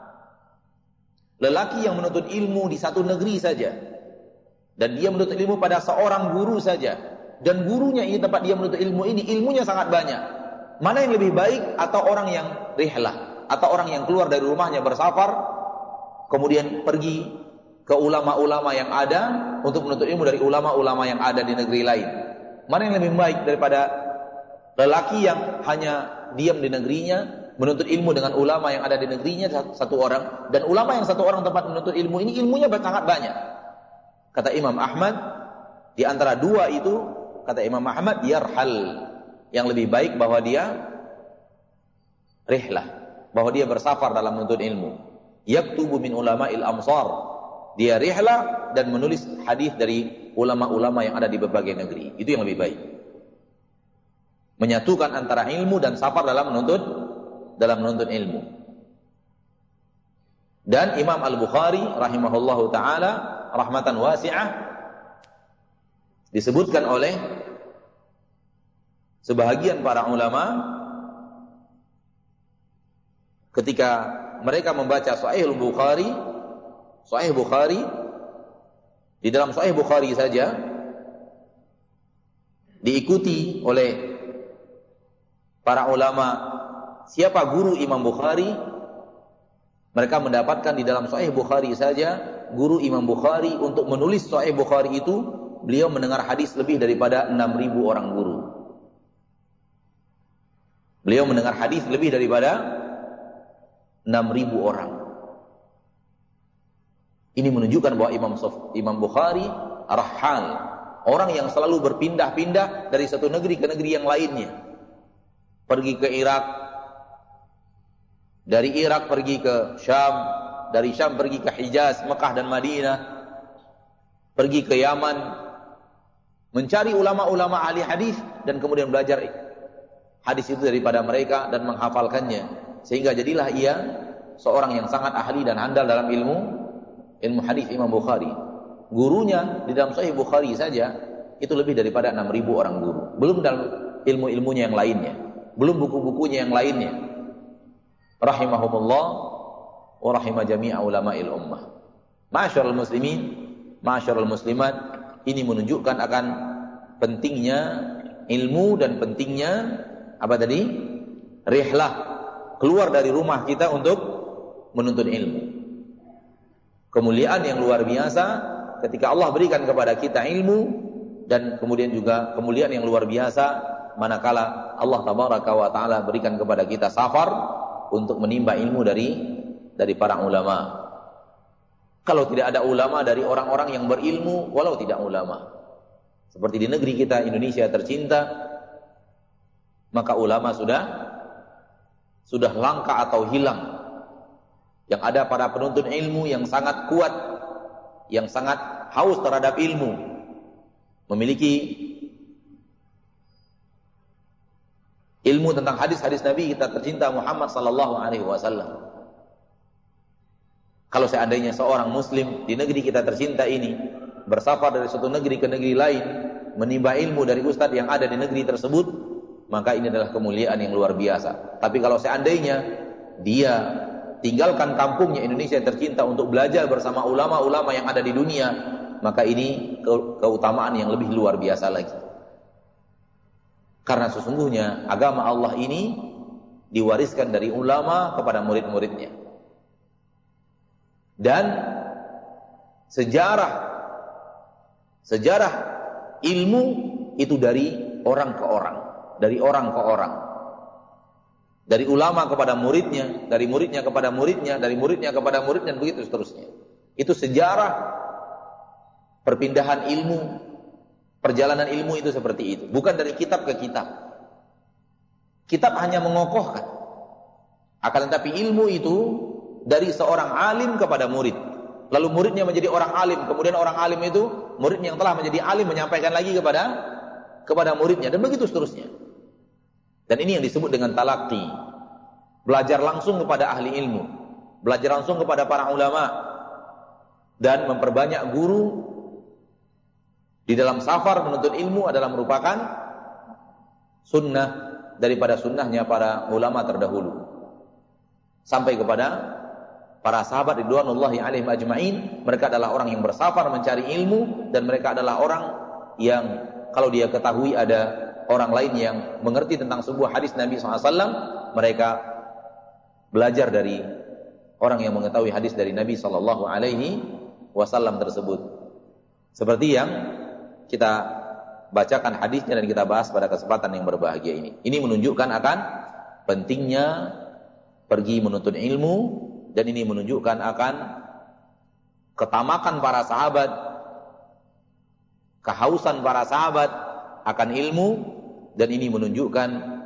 lelaki yang menuntut ilmu di satu negeri saja, dan dia menuntut ilmu pada seorang guru saja, dan gurunya ini tempat dia menuntut ilmu ini, ilmunya sangat banyak. Mana yang lebih baik? Atau orang yang rihlah, atau orang yang keluar dari rumahnya bersafar, kemudian pergi ke ulama-ulama yang ada untuk menuntut ilmu dari ulama-ulama yang ada di negeri lain? Mana yang lebih baik daripada lelaki yang hanya diam di negerinya, menuntut ilmu dengan ulama yang ada di negerinya satu orang, dan ulama yang satu orang tempat menuntut ilmu ini ilmunya sangat banyak? Kata Imam Ahmad, di antara dua itu, kata Imam Ahmad, yarhal, yang lebih baik bahwa dia rihlah, bahwa dia bersafar dalam menuntut ilmu. Yaktubu min ulama'il amsar, dia rihlah dan menulis hadis dari ulama-ulama yang ada di berbagai negeri. Itu yang lebih baik. Menyatukan antara ilmu dan safar dalam menuntut ilmu. Dan Imam Al-Bukhari rahimahullahu taala rahmatan wasi'ah disebutkan oleh sebahagian para ulama ketika mereka membaca Sahih Bukhari, di dalam Sahih Bukhari saja diikuti oleh para ulama siapa guru Imam Bukhari, mereka mendapatkan di dalam Sahih Bukhari saja guru Imam Bukhari untuk menulis Sahih Bukhari itu, beliau mendengar hadis lebih daripada 6.000 orang guru. Beliau mendengar hadis lebih daripada 6.000 orang. Ini menunjukkan bahwa Imam Bukhari rahal, orang yang selalu berpindah-pindah dari satu negeri ke negeri yang lainnya. Pergi ke Irak, dari Irak pergi ke Syam, dari Syam pergi ke Hijaz, Mekah dan Madinah, pergi ke Yaman, mencari ulama-ulama ahli hadis dan kemudian belajar hadis itu daripada mereka dan menghafalkannya, sehingga jadilah ia seorang yang sangat ahli dan handal dalam ilmu hadis Imam Bukhari. Gurunya di dalam Sahih Bukhari saja itu lebih daripada 6.000 orang guru, belum dalam ilmu-ilmunya yang lainnya, belum buku-bukunya yang lainnya. Rahimahumullah wa rahimah jami'a ulama'il ummah. Ma'asyiral muslimin, ma'asyiral muslimat, ini menunjukkan akan pentingnya ilmu dan pentingnya apa tadi? Rihlah, keluar dari rumah kita untuk menuntut ilmu. Kemuliaan yang luar biasa ketika Allah berikan kepada kita ilmu, dan kemudian juga kemuliaan yang luar biasa manakala Allah tabaraka wa taala berikan kepada kita safar untuk menimba ilmu dari para ulama. Kalau tidak ada ulama dari orang-orang yang berilmu, walau tidak ulama, seperti di negeri kita Indonesia tercinta, maka ulama sudah langka atau hilang. Yang ada para penuntut ilmu yang sangat kuat, yang sangat haus terhadap ilmu, memiliki ilmu tentang hadis-hadis Nabi kita tercinta Muhammad sallallahu alaihi wasallam. Kalau seandainya seorang muslim di negeri kita tercinta ini bersafar dari suatu negeri ke negeri lain, menimba ilmu dari ustadz yang ada di negeri tersebut, maka ini adalah kemuliaan yang luar biasa. Tapi kalau seandainya dia tinggalkan kampungnya Indonesia tercinta untuk belajar bersama ulama-ulama yang ada di dunia, maka ini keutamaan yang lebih luar biasa lagi. Karena sesungguhnya agama Allah ini diwariskan dari ulama kepada murid-muridnya. Dan sejarah ilmu itu dari orang ke orang, dari orang ke orang, dari ulama kepada muridnya, dari muridnya kepada muridnya, dari muridnya kepada muridnya, dan begitu seterusnya. Itu sejarah perpindahan ilmu, perjalanan ilmu itu seperti itu, bukan dari kitab ke kitab. Kitab hanya mengokohkan, akan tetapi ilmu itu dari seorang alim kepada murid, lalu muridnya menjadi orang alim, kemudian orang alim itu murid yang telah menjadi alim menyampaikan lagi kepada muridnya, dan begitu seterusnya. Dan ini yang disebut dengan talaqi, belajar langsung kepada ahli ilmu, belajar langsung kepada para ulama, dan memperbanyak guru di dalam safar menuntut ilmu adalah merupakan sunnah daripada sunnahnya para ulama terdahulu, sampai kepada para sahabat ridwanullahi alaihim ajma'in. Mereka adalah orang yang bersafar mencari ilmu, dan mereka adalah orang yang kalau dia ketahui ada orang lain yang mengerti tentang sebuah hadis Nabi SAW, mereka belajar dari orang yang mengetahui hadis dari Nabi SAW tersebut. Seperti yang kita bacakan hadisnya dan kita bahas pada kesempatan yang berbahagia ini. Ini menunjukkan akan pentingnya pergi menuntut ilmu, dan ini menunjukkan akan ketamakan para sahabat, kehausan para sahabat akan ilmu, dan ini menunjukkan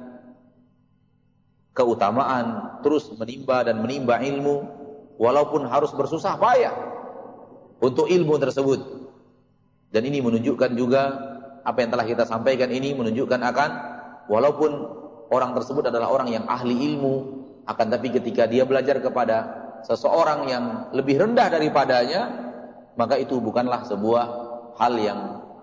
keutamaan terus menimba dan menimba ilmu, walaupun harus bersusah payah untuk ilmu tersebut. Dan ini menunjukkan juga apa yang telah kita sampaikan ini menunjukkan akan walaupun orang tersebut adalah orang yang ahli ilmu, akan tapi ketika dia belajar kepada seseorang yang lebih rendah daripadanya, maka itu bukanlah sebuah hal yang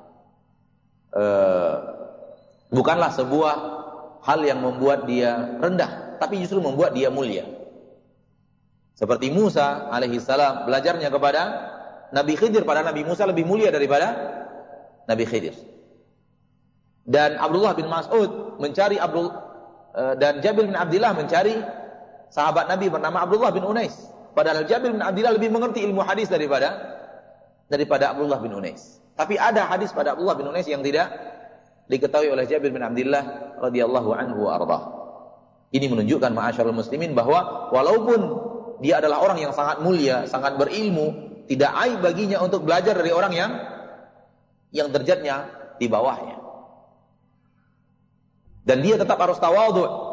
membuat dia rendah, tapi justru membuat dia mulia. Seperti Musa alaihissalam belajarnya kepada Nabi Khidir, pada Nabi Musa lebih mulia daripada Nabi Khidir. Dan Abdullah bin Mas'ud mencari dan Jabir bin Abdillah mencari sahabat Nabi bernama Abdullah bin Unais. Padahal Jabir bin Abdillah lebih mengerti ilmu hadis daripada Abdullah bin Unais. Tapi ada hadis pada Abdullah bin Unais yang tidak diketahui oleh Jabir bin Abdillah radhiyallahu anhu wa ardhah. Ini menunjukkan ma'asyarul muslimin bahwa walaupun dia adalah orang yang sangat mulia, sangat berilmu, tidak aib baginya untuk belajar dari orang yang derajatnya di bawahnya. Dan dia tetap harus tawadhu,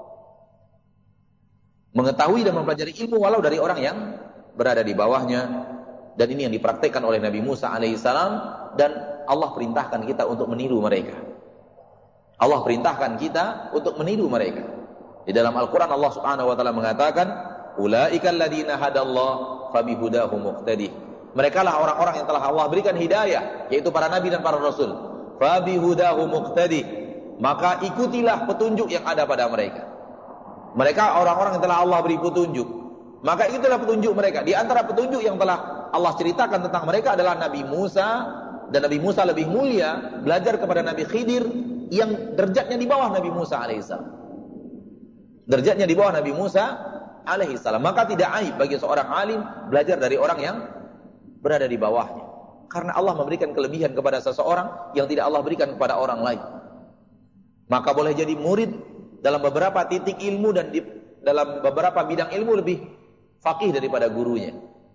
mengetahui dan mempelajari ilmu walau dari orang yang berada di bawahnya. Dan ini yang dipraktikkan oleh Nabi Musa alaihissalam, dan Allah perintahkan kita untuk meniru mereka. Allah perintahkan kita untuk meniru mereka. Di dalam Al-Quran Allah subhanahu wa ta'ala mengatakan, ulaika alladhina hadallah fabihudahu muqtadih. Mereka lah orang-orang yang telah Allah berikan hidayah, yaitu para nabi dan para rasul. Fabihudahu muqtadih, maka ikutilah petunjuk yang ada pada mereka. Mereka orang-orang yang telah Allah beri petunjuk, maka itulah petunjuk mereka. Di antara petunjuk yang telah Allah ceritakan tentang mereka adalah Nabi Musa dan Nabi Musa lebih mulia belajar kepada Nabi Khidir yang derajatnya di bawah Nabi Musa alaihissalam. Derajatnya di bawah Nabi Musa alaihissalam. Maka tidak aib bagi seorang alim belajar dari orang yang berada di bawahnya. Karena Allah memberikan kelebihan kepada seseorang yang tidak Allah berikan kepada orang lain. Maka boleh jadi murid dalam beberapa titik ilmu dan dalam beberapa bidang ilmu lebih faqih daripada gurunya.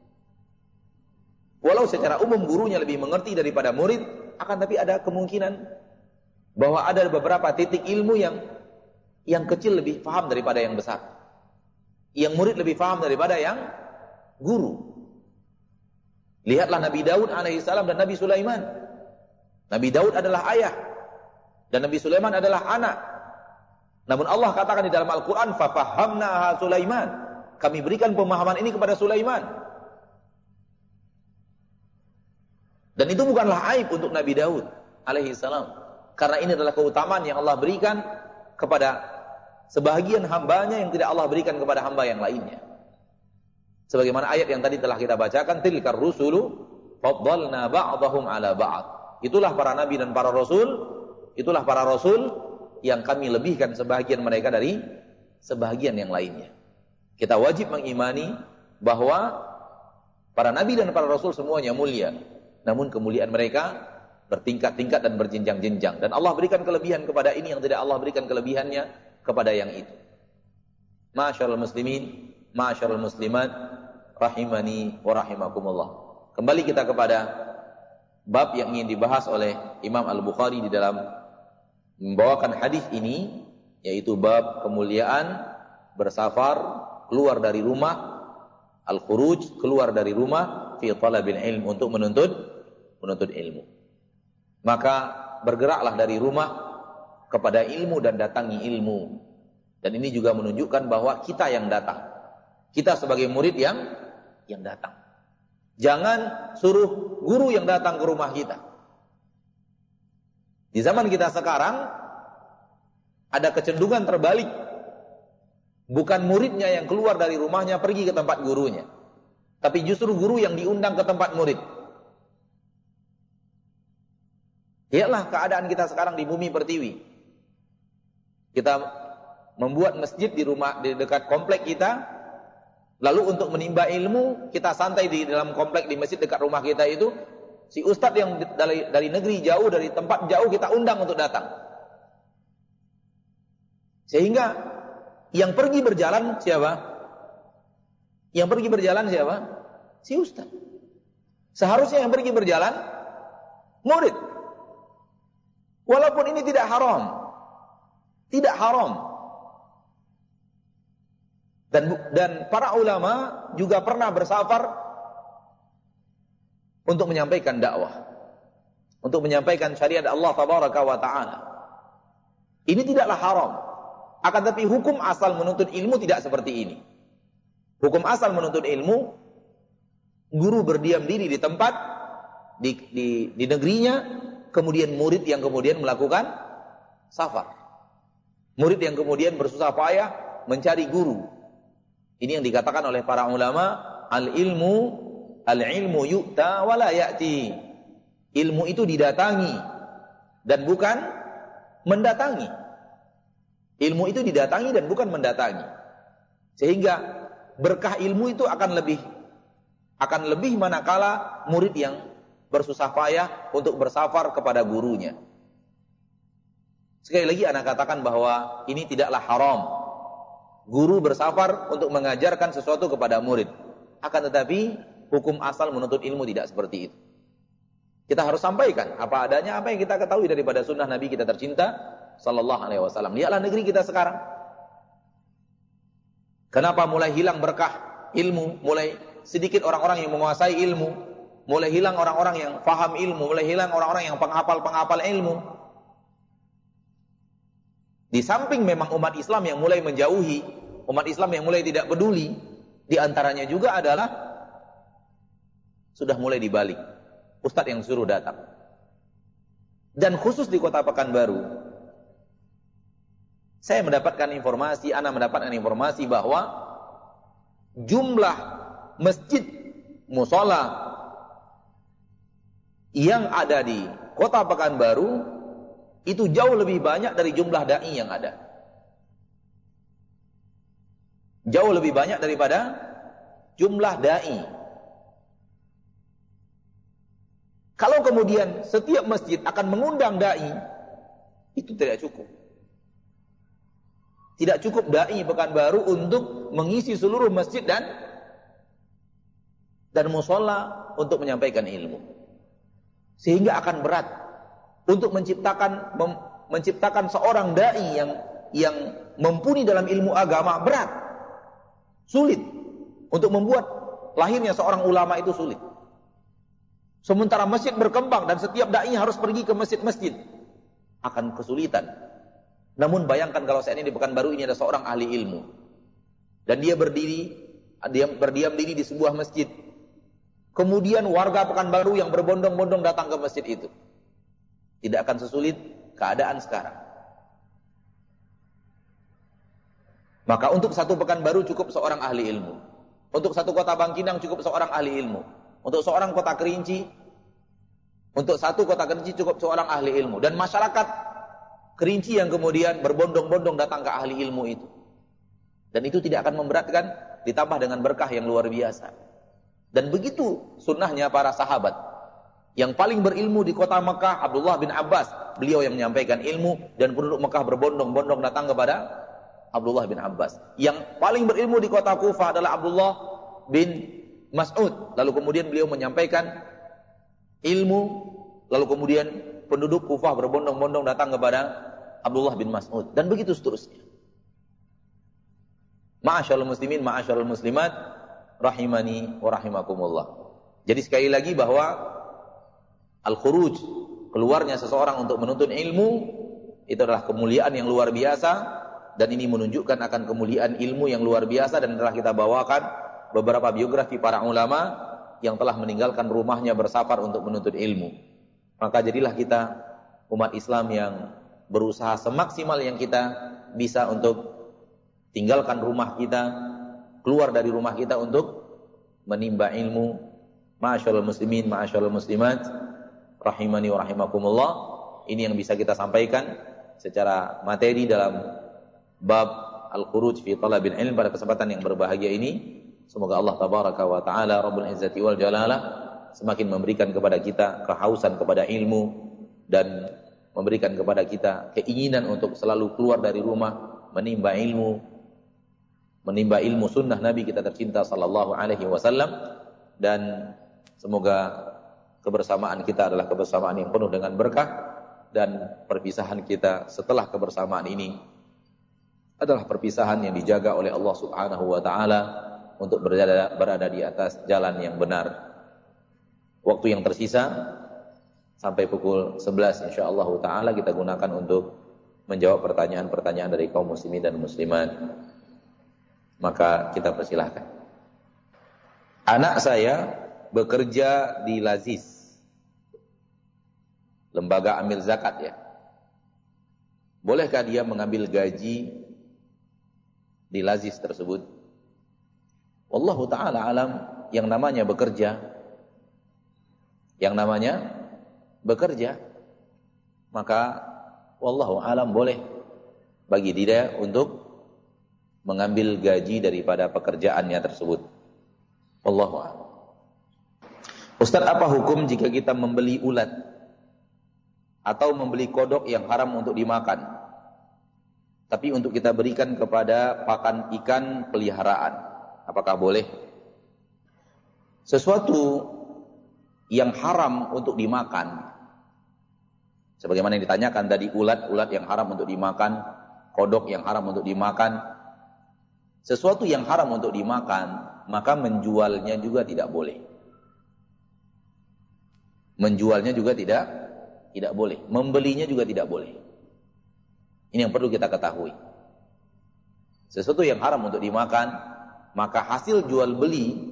Walau secara umum gurunya lebih mengerti daripada murid, akan tapi ada kemungkinan bahwa ada beberapa titik ilmu yang kecil lebih paham daripada yang besar. Yang murid lebih paham daripada yang guru. Lihatlah Nabi Daud alaihissalam dan Nabi Sulaiman. Nabi Daud adalah ayah dan Nabi Sulaiman adalah anak. Namun Allah katakan di dalam Al-Quran, fafahamnaha Sulaiman. Kami berikan pemahaman ini kepada Sulaiman. Dan itu bukanlah aib untuk Nabi Daud alaihissalam. Karena ini adalah keutamaan yang Allah berikan kepada sebahagian hambanya yang tidak Allah berikan kepada hamba yang lainnya. Sebagaimana ayat yang tadi telah kita bacakan, tilkar rusulu faddalna ba'dahum ala ba'd. Itulah para nabi dan para rasul yang kami lebihkan sebahagian mereka dari sebahagian yang lainnya. Kita wajib mengimani bahwa para nabi dan para rasul semuanya mulia. Namun kemuliaan mereka bertingkat-tingkat dan berjenjang-jenjang. Dan Allah berikan kelebihan kepada ini yang tidak Allah berikan kelebihannya kepada yang itu. Ma'asyiral muslimin, ma'asyiral muslimat, rahimani wa rahimakumullah. Kembali kita kepada bab yang ingin dibahas oleh Imam Al-Bukhari di dalam membawakan hadis ini, yaitu bab kemuliaan bersafar, keluar dari rumah, al-khuruj, keluar dari rumah fi talabil ilm, untuk menuntut ilmu. Maka bergeraklah dari rumah kepada ilmu dan datangi ilmu. Dan ini juga menunjukkan bahwa kita yang datang. Kita sebagai murid yang datang. Jangan suruh guru yang datang ke rumah kita. Di zaman kita sekarang ada kecenderungan terbalik. Bukan muridnya yang keluar dari rumahnya pergi ke tempat gurunya, tapi justru guru yang diundang ke tempat murid. Lihatlah keadaan kita sekarang di bumi pertiwi. Kita membuat masjid di dekat komplek kita, lalu untuk menimba ilmu, kita santai di dalam komplek di masjid dekat rumah kita itu, si ustadz yang dari negeri jauh, dari tempat jauh kita undang untuk datang. Sehingga yang pergi berjalan siapa? Yang pergi berjalan siapa? Si ustadz. Seharusnya yang pergi berjalan murid. Walaupun ini tidak haram. Tidak haram. Dan para ulama juga pernah bersafar untuk menyampaikan dakwah, untuk menyampaikan syariat Allah tabaraka wa ta'ala. Ini tidaklah haram. Akan tapi hukum asal menuntut ilmu tidak seperti ini. Hukum asal menuntut ilmu, guru berdiam diri di tempat, di negerinya, kemudian murid yang kemudian melakukan safar. Murid yang kemudian bersusah payah mencari guru. Ini yang dikatakan oleh para ulama, al-ilmu yu'ta wa la ya'ti. Ilmu itu didatangi dan bukan mendatangi. Ilmu itu didatangi dan bukan mendatangi. Sehingga berkah ilmu itu akan lebih manakala murid yang bersusah payah untuk bersafar kepada gurunya. Sekali lagi anak katakan bahwa ini tidaklah haram. Guru bersafar untuk mengajarkan sesuatu kepada murid. Akan tetapi hukum asal menuntut ilmu tidak seperti itu. Kita harus sampaikan apa adanya, apa yang kita ketahui daripada sunnah Nabi kita tercinta sallallahu alaihi wasallam. Lihatlah negeri kita sekarang. Kenapa mulai hilang berkah ilmu, mulai sedikit orang-orang yang menguasai ilmu, mulai hilang orang-orang yang faham ilmu, mulai hilang orang-orang yang penghafal ilmu. Di samping memang umat Islam yang mulai menjauhi, umat Islam yang mulai tidak peduli, di antaranya juga adalah sudah mulai dibalik. Ustadz yang suruh datang. Dan khusus di kota Pekanbaru, saya mendapatkan informasi bahwa jumlah masjid, musola yang ada di kota Pekanbaru itu jauh lebih banyak dari jumlah dai yang ada. Jauh lebih banyak daripada jumlah dai. Kalau kemudian setiap masjid akan mengundang dai, itu tidak cukup. Tidak cukup dai Pekanbaru untuk mengisi seluruh masjid dan mushola untuk menyampaikan ilmu. Sehingga akan berat untuk menciptakan seorang dai yang mumpuni dalam ilmu agama, berat. Sulit untuk membuat lahirnya seorang ulama itu sulit. Sementara masjid berkembang dan setiap dai harus pergi ke masjid-masjid, akan kesulitan. Namun bayangkan kalau saat ini di Pekanbaru ini ada seorang ahli ilmu dan dia berdiam diri di sebuah masjid. Kemudian warga Pekanbaru yang berbondong-bondong datang ke masjid itu. Tidak akan sesulit keadaan sekarang. Maka untuk satu Pekanbaru cukup seorang ahli ilmu. Untuk satu kota Bangkinang cukup seorang ahli ilmu. Untuk seorang kota Kerinci, untuk satu kota Kerinci cukup seorang ahli ilmu. Dan masyarakat Kerinci yang kemudian berbondong-bondong datang ke ahli ilmu itu. Dan itu tidak akan memberatkan, ditambah dengan berkah yang luar biasa. Dan begitu sunnahnya para sahabat. Yang paling berilmu di kota Mekah, Abdullah bin Abbas. Beliau yang menyampaikan ilmu dan penduduk Mekah berbondong-bondong datang kepada Abdullah bin Abbas. Yang paling berilmu di kota Kufah adalah Abdullah bin Mas'ud. Lalu kemudian beliau menyampaikan ilmu. Lalu kemudian penduduk Kufah berbondong-bondong datang kepada Abdullah bin Mas'ud. Dan begitu seterusnya. Ma'asyarul muslimin, ma'asyarul muslimat, rahimani wa rahimakumullah. Jadi sekali lagi bahwa al-khuruj, keluarnya seseorang untuk menuntut ilmu, itu adalah kemuliaan yang luar biasa. Dan ini menunjukkan akan kemuliaan ilmu yang luar biasa. Dan telah kita bawakan beberapa biografi para ulama yang telah meninggalkan rumahnya bersafar untuk menuntut ilmu. Maka jadilah kita umat Islam yang berusaha semaksimal yang kita bisa untuk tinggalkan rumah kita, keluar dari rumah kita untuk menimba ilmu. Ma'asyarul muslimin, ma'asyarul muslimat, rahimani wa rahimakumullah. Ini yang bisa kita sampaikan secara materi dalam bab al-khuruj fi talabil ilm pada kesempatan yang berbahagia ini. Semoga Allah tabaraka wa ta'ala Rabbul Izzati wal Jalalah semakin memberikan kepada kita kehausan kepada ilmu dan memberikan kepada kita keinginan untuk selalu keluar dari rumah menimba ilmu sunnah Nabi kita tercinta sallallahu alaihi wasallam. Dan semoga kebersamaan kita adalah kebersamaan yang penuh dengan berkah, dan perpisahan kita setelah kebersamaan ini adalah perpisahan yang dijaga oleh Allah Subhanahu wa taala untuk berada di atas jalan yang benar. Waktu yang tersisa sampai pukul 11 insyaallah taala kita gunakan untuk menjawab pertanyaan-pertanyaan dari kaum muslimin dan muslimat. Maka kita persilahkan. Anak saya bekerja di Lazis, lembaga amil zakat ya. Bolehkah dia mengambil gaji di Lazis tersebut? Wallahu ta'ala alam. Yang namanya bekerja, maka wallahu alam boleh bagi dia untuk mengambil gaji daripada pekerjaannya tersebut. Wallahu a'lam. Ustaz, apa hukum jika kita membeli ulat atau membeli kodok yang haram untuk dimakan, tapi untuk kita berikan kepada pakan ikan peliharaan? Apakah boleh? Sesuatu yang haram untuk dimakan, sebagaimana yang ditanyakan tadi, ulat yang haram untuk dimakan, kodok yang haram untuk dimakan, sesuatu yang haram untuk dimakan, maka menjualnya juga tidak boleh. Menjualnya juga tidak boleh. Membelinya juga tidak boleh. Ini yang perlu kita ketahui. Sesuatu yang haram untuk dimakan, maka hasil jual beli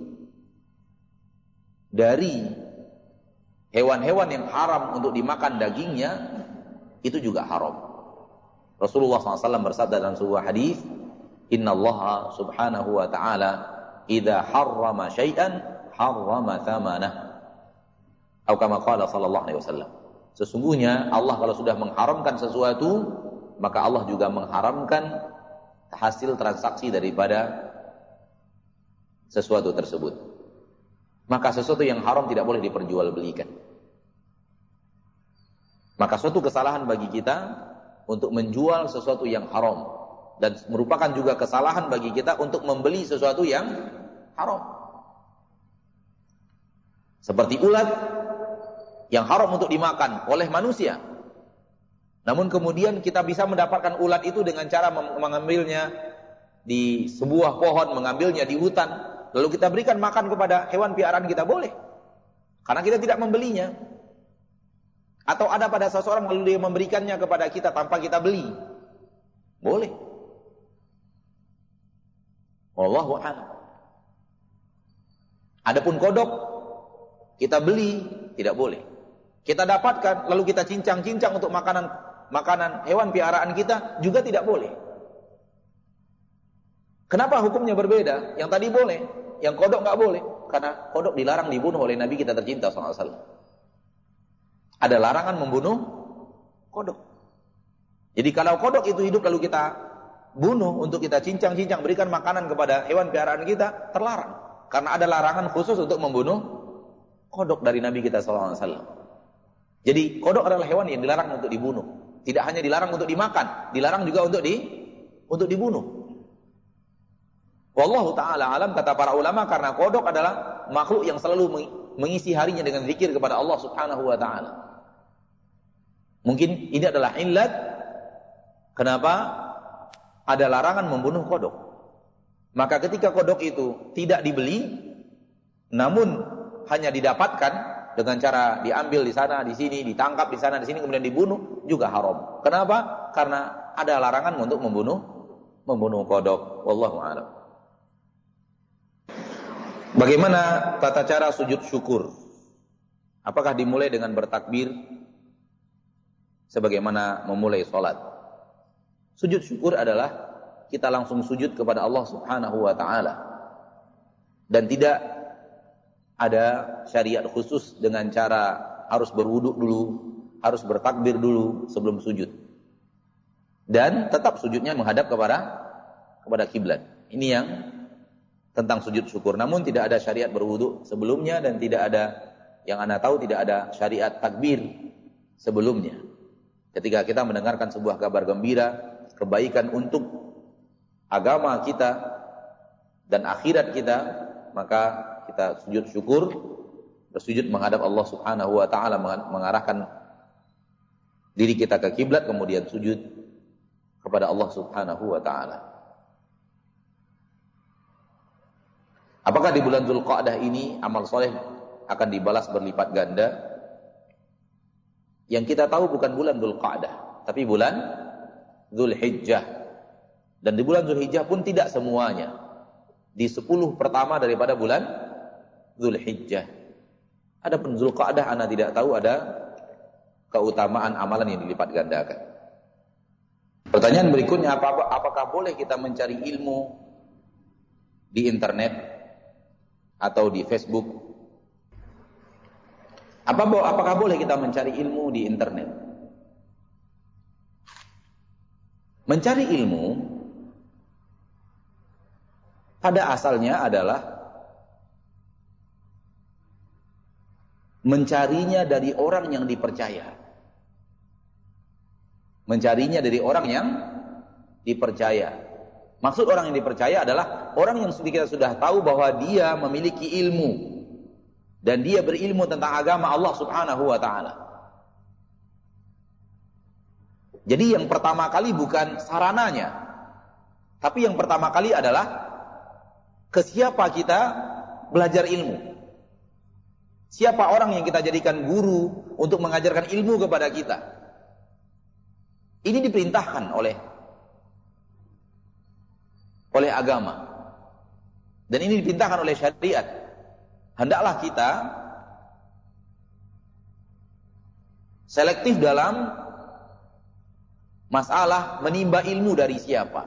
dari hewan-hewan yang haram untuk dimakan dagingnya itu juga haram. Rasulullah SAW bersabda dalam sebuah hadis, Innallaha subhanahu wa ta'ala idza harrama syai'an harrama thamanah. Atau kama qala sallallahu alaihi wasallam. Sesungguhnya Allah kalau sudah mengharamkan sesuatu, maka Allah juga mengharamkan hasil transaksi daripada sesuatu tersebut. Maka sesuatu yang haram tidak boleh diperjualbelikan. Maka suatu kesalahan bagi kita untuk menjual sesuatu yang haram, dan merupakan juga kesalahan bagi kita untuk membeli sesuatu yang haram. Seperti ulat yang haram untuk dimakan oleh manusia. Namun kemudian kita bisa mendapatkan ulat itu dengan cara mengambilnya di sebuah pohon, mengambilnya di hutan, lalu kita berikan makan kepada hewan piaraan kita, boleh. Karena kita tidak membelinya. Atau ada pada seseorang lalu dia memberikannya kepada kita tanpa kita beli, boleh. Wallahu a'lam. Adapun kodok kita beli tidak boleh. Kita dapatkan lalu kita cincang-cincang untuk makanan hewan piaraan kita juga tidak boleh. Kenapa hukumnya berbeda? Yang tadi boleh, yang kodok nggak boleh. Karena kodok dilarang dibunuh oleh Nabi kita tercinta SAW. Ada larangan membunuh kodok. Jadi kalau kodok itu hidup lalu kita bunuh untuk kita cincang-cincang, berikan makanan kepada hewan piaraan kita, terlarang. Karena ada larangan khusus untuk membunuh kodok dari Nabi kita SAW. Jadi kodok adalah hewan yang dilarang untuk dibunuh. Tidak hanya dilarang untuk dimakan, dilarang juga untuk dibunuh. Wallahu ta'ala alam, kata para ulama, karena kodok adalah makhluk yang selalu mengisi harinya dengan zikir kepada Allah Subhanahu wa ta'ala. Mungkin ini adalah illat kenapa ada larangan membunuh kodok. Maka ketika kodok itu tidak dibeli, namun hanya didapatkan dengan cara diambil di sana, di sini, ditangkap di sana, di sini, kemudian dibunuh, juga haram. Kenapa? Karena ada larangan untuk membunuh kodok. Wallahu a'lam. Bagaimana tata cara sujud syukur? Apakah dimulai dengan bertakbir sebagaimana memulai sholat? Sujud syukur adalah kita langsung sujud kepada Allah Subhanahu wa ta'ala, dan tidak ada syariat khusus dengan cara harus berwuduk dulu, harus bertakbir dulu sebelum sujud, dan tetap sujudnya menghadap kepada kiblat. Ini yang tentang sujud syukur. Namun tidak ada syariat berwuduk sebelumnya, dan tidak ada, yang Anda tahu, tidak ada syariat takbir sebelumnya. Ketika kita mendengarkan sebuah kabar gembira, kebaikan untuk agama kita dan akhirat kita, maka kita sujud syukur, bersujud menghadap Allah Subhanahu wa ta'ala, mengarahkan diri kita ke kiblat, kemudian sujud kepada Allah Subhanahu wa ta'ala. Apakah di bulan Dzulqa'dah ini amal soleh akan dibalas berlipat ganda? Yang kita tahu bukan bulan Dzulqa'dah, tapi bulan Dzulhijjah. Dan di bulan Dzulhijjah pun tidak semuanya. Di 10 pertama daripada bulan Dzulhijjah. Adapun Dzulqa'dah, Anda tidak tahu ada keutamaan amalan yang dilipat gandakan. Pertanyaan berikutnya, apakah boleh kita mencari ilmu di internet atau di Facebook? Apakah boleh kita mencari ilmu di internet? Mencari ilmu pada asalnya adalah mencarinya dari orang yang dipercaya. Mencarinya dari orang yang dipercaya. Maksud orang yang dipercaya adalah orang yang kita sudah tahu bahwa dia memiliki ilmu dan dia berilmu tentang agama Allah Subhanahu wa ta'ala. Jadi yang pertama kali bukan sarananya, tapi yang pertama kali adalah ke siapa kita belajar ilmu. Siapa orang yang kita jadikan guru untuk mengajarkan ilmu kepada kita. Ini diperintahkan oleh agama. Dan ini diperintahkan oleh syariat. Hendaklah kita selektif dalam masalah menimba ilmu dari siapa.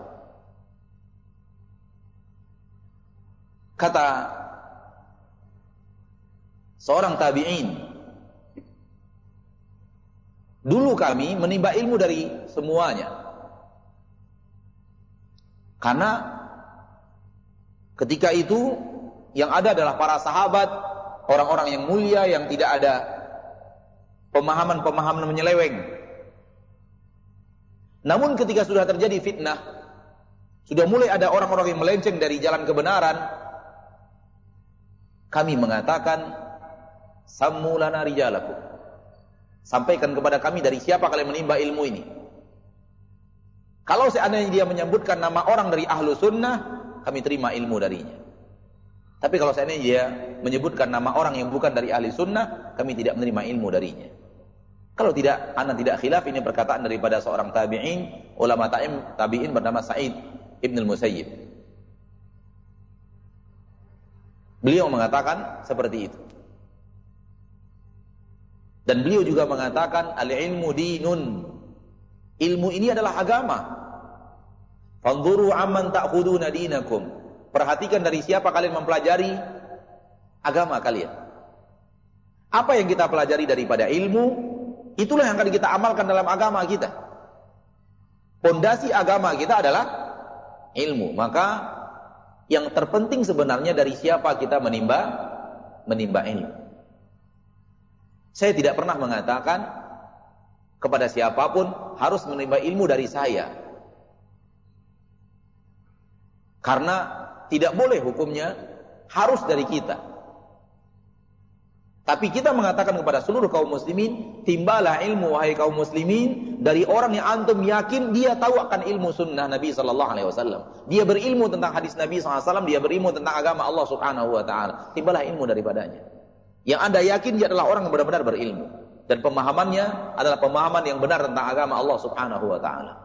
Kata seorang tabi'in Dulu kami menimba ilmu dari semuanya. Karena ketika itu yang ada adalah para sahabat, orang-orang yang mulia yang tidak ada pemahaman-pemahaman menyeleweng. Namun ketika sudah terjadi fitnah, sudah mulai ada orang-orang yang melenceng dari jalan kebenaran, kami mengatakan, sammu lana rijalakum. Sampaikan kepada kami dari siapa kalian menimba ilmu ini. Kalau seandainya dia menyebutkan nama orang dari ahlu sunnah, kami terima ilmu darinya. Tapi kalau seandainya dia menyebutkan nama orang yang bukan dari ahli sunnah, kami tidak menerima ilmu darinya. Kalau tidak, ana tidak khilaf, ini perkataan daripada seorang tabi'in, ulama tabi'in bernama Sa'id Ibn al-Musayyib. Beliau mengatakan seperti itu. Dan beliau juga mengatakan al-ilmu dinun. Ilmu ini adalah agama. Fanzuru amman ta'khuduna dinakum. Perhatikan dari siapa kalian mempelajari agama kalian. Apa yang kita pelajari daripada ilmu, itulah yang akan kita amalkan dalam agama kita. Pondasi agama kita adalah ilmu. Maka yang terpenting sebenarnya dari siapa kita menimba ilmu. Saya tidak pernah mengatakan kepada siapapun harus menimba ilmu dari saya. Karena tidak boleh hukumnya harus dari kita. Tapi kita mengatakan kepada seluruh kaum muslimin, timbalah ilmu wahai kaum muslimin dari orang yang antum yakin dia tahu akan ilmu sunnah Nabi sallallahu alaihi wasallam. Dia berilmu tentang hadis Nabi sallallahu alaihi wasallam, dia berilmu tentang agama Allah Subhanahu wa taala. Timbalah ilmu daripadanya. Yang Anda yakin dia adalah orang yang benar-benar berilmu dan pemahamannya adalah pemahaman yang benar tentang agama Allah Subhanahu wa taala.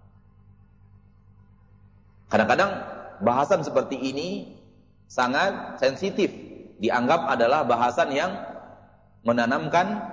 Kadang-kadang bahasan seperti ini sangat sensitif, dianggap adalah bahasan yang menanamkan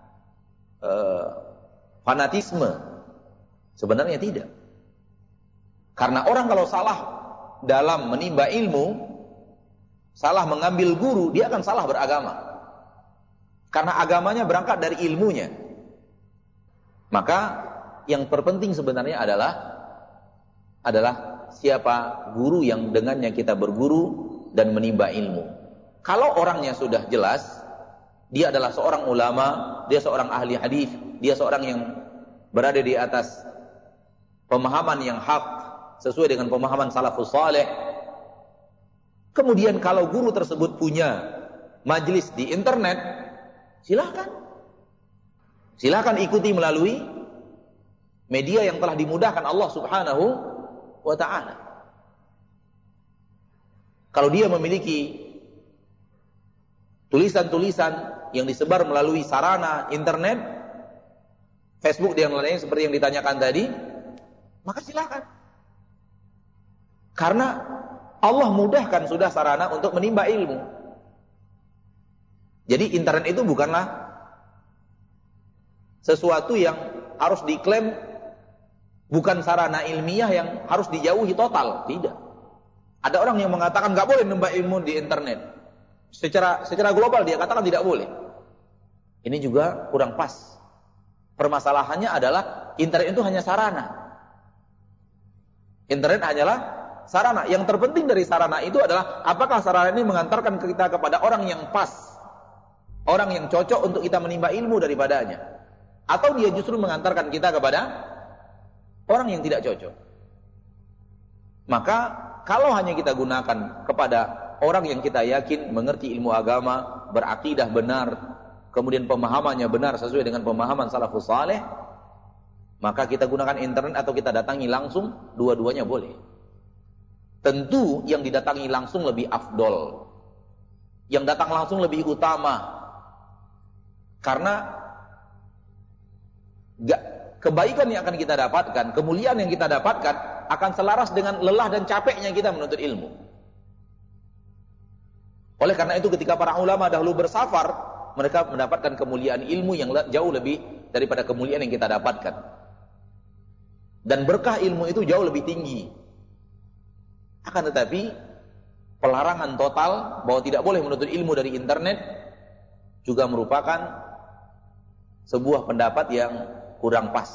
fanatisme. Sebenarnya tidak. Karena orang kalau salah dalam menimba ilmu, salah mengambil guru, dia akan salah beragama. Karena agamanya berangkat dari ilmunya. Maka yang terpenting sebenarnya adalah siapa guru yang dengannya kita berguru dan menimba ilmu. Kalau orangnya sudah jelas, dia adalah seorang ulama, dia seorang ahli hadis, dia seorang yang berada di atas pemahaman yang hak sesuai dengan pemahaman salafus saleh. Kemudian kalau guru tersebut punya majelis di internet, Silahkan ikuti melalui media yang telah dimudahkan Allah Subhanahu wa ta'ala. Kalau dia memiliki tulisan-tulisan yang disebar melalui sarana internet, Facebook dan yang lainnya seperti yang ditanyakan tadi, maka silakan. Karena Allah mudahkan sudah sarana untuk menimba ilmu. Jadi internet itu bukanlah sesuatu yang harus diklaim, bukan sarana ilmiah yang harus dijauhi total. Tidak. Ada orang yang mengatakan nggak boleh menimba ilmu di internet. Secara global dia katakan tidak boleh. Ini juga kurang pas. Permasalahannya adalah internet itu hanya sarana. Internet hanyalah sarana. Yang terpenting dari sarana itu adalah apakah sarana ini mengantarkan kita kepada orang yang pas, orang yang cocok untuk kita menimba ilmu daripadanya, atau dia justru mengantarkan kita kepada orang yang tidak cocok. Maka kalau hanya kita gunakan kepada orang yang kita yakin mengerti ilmu agama, berakidah benar, kemudian pemahamannya benar sesuai dengan pemahaman salafus saleh, maka kita gunakan internet atau kita datangi langsung, dua-duanya boleh. Tentu yang didatangi langsung lebih afdol, yang datang langsung lebih utama. Karena kebaikan yang akan kita dapatkan, kemuliaan yang kita dapatkan akan selaras dengan lelah dan capeknya kita menuntut ilmu. Oleh karena itu ketika para ulama dahulu bersafar, mereka mendapatkan kemuliaan ilmu yang jauh lebih daripada kemuliaan yang kita dapatkan. Dan berkah ilmu itu jauh lebih tinggi. Akan tetapi pelarangan total bahwa tidak boleh menuntut ilmu dari internet juga merupakan sebuah pendapat yang kurang pas.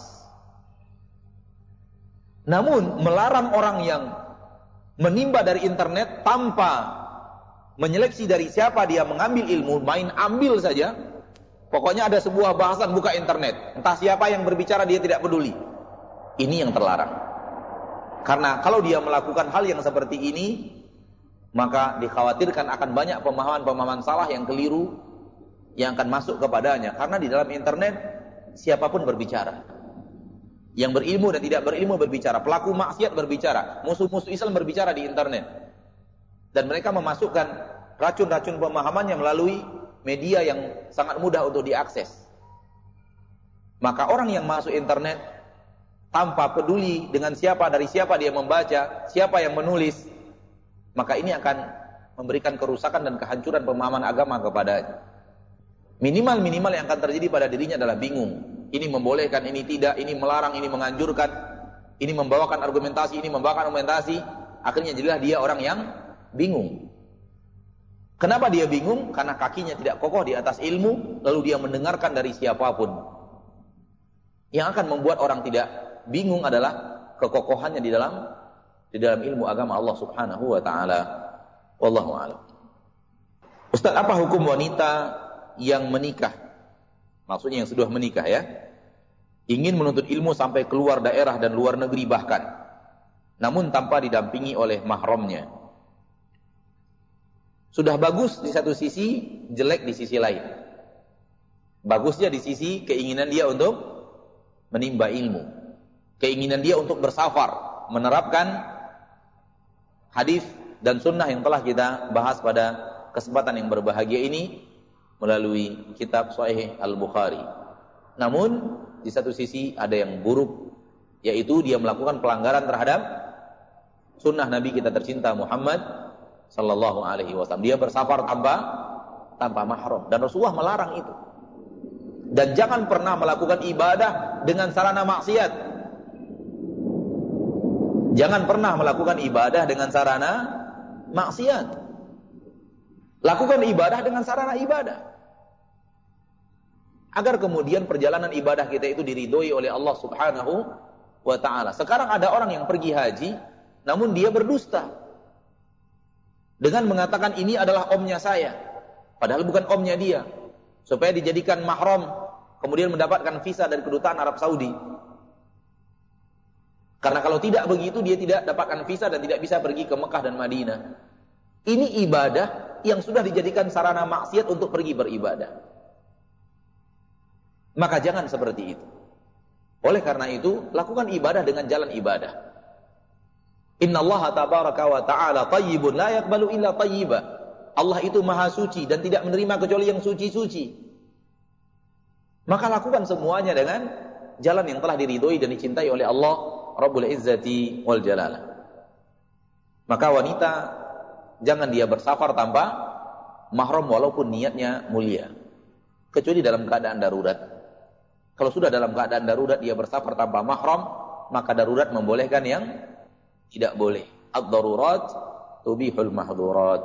Namun melarang orang yang menimba dari internet tanpa menyeleksi dari siapa dia mengambil ilmu, main ambil saja. Pokoknya ada sebuah bahasan, buka internet. Entah siapa yang berbicara, dia tidak peduli. Ini yang terlarang. Karena kalau dia melakukan hal yang seperti ini, maka dikhawatirkan akan banyak pemahaman-pemahaman salah yang keliru yang akan masuk kepadanya. Karena di dalam internet siapapun berbicara. Yang berilmu dan tidak berilmu berbicara, pelaku maksiat berbicara, musuh-musuh Islam berbicara di internet. Dan mereka memasukkan racun-racun pemahamannya melalui media yang sangat mudah untuk diakses. Maka orang yang masuk internet tanpa peduli dengan dari siapa dia membaca, siapa yang menulis, maka ini akan memberikan kerusakan dan kehancuran pemahaman agama kepadanya. Minimal yang akan terjadi pada dirinya adalah bingung. Ini membolehkan, ini tidak, ini melarang, ini menganjurkan, ini membawakan argumentasi, ini membawakan argumentasi. Akhirnya jadilah dia orang yang bingung. Kenapa dia bingung? Karena kakinya tidak kokoh di atas ilmu, lalu dia mendengarkan dari siapapun. Yang akan membuat orang tidak bingung adalah kekokohannya di dalam ilmu agama Allah Subhanahu wa taala. Wallahu a'lam. Ustaz, apa hukum wanita yang menikah? Maksudnya yang sudah menikah ya. Ingin menuntut ilmu sampai keluar daerah dan luar negeri bahkan. Namun tanpa didampingi oleh mahramnya. Sudah bagus di satu sisi, jelek di sisi lain. Bagusnya di sisi keinginan dia untuk menimba ilmu. Keinginan dia untuk bersafar, menerapkan hadis dan sunnah yang telah kita bahas pada kesempatan yang berbahagia ini melalui kitab Sahih Al-Bukhari. Namun di satu sisi ada yang buruk, yaitu dia melakukan pelanggaran terhadap sunnah Nabi kita tercinta Muhammad sallallahu alaihi wasallam. Dia bersafar tanpa mahram dan Rasulullah melarang itu. Dan jangan pernah melakukan ibadah dengan sarana maksiat. Jangan pernah melakukan ibadah dengan sarana maksiat. Lakukan ibadah dengan sarana ibadah. Agar kemudian perjalanan ibadah kita itu diridhoi oleh Allah Subhanahu wa taala. Sekarang ada orang yang pergi haji namun dia berdusta. Dengan mengatakan ini adalah omnya saya. Padahal bukan omnya dia. Supaya dijadikan mahram. Kemudian mendapatkan visa dari kedutaan Arab Saudi. Karena kalau tidak begitu dia tidak dapatkan visa dan tidak bisa pergi ke Mekah dan Madinah. Ini ibadah yang sudah dijadikan sarana maksiat untuk pergi beribadah. Maka jangan seperti itu. Oleh karena itu, lakukan ibadah dengan jalan ibadah. Innallaha tabaraka wa ta'ala tayyibun la yaqbalu illa tayyiba. Allah itu maha suci dan tidak menerima kecuali yang suci-suci. Maka lakukan semuanya dengan jalan yang telah diridhoi dan dicintai oleh Allah Rabbul Izzati wal Jalalah. Maka wanita jangan dia bersafar tanpa mahram walaupun niatnya mulia. Kecuali dalam keadaan darurat. Kalau sudah dalam keadaan darurat dia bersafar tanpa mahram, maka darurat membolehkan yang tidak boleh. Ad-darurat tubihul mahdhurat.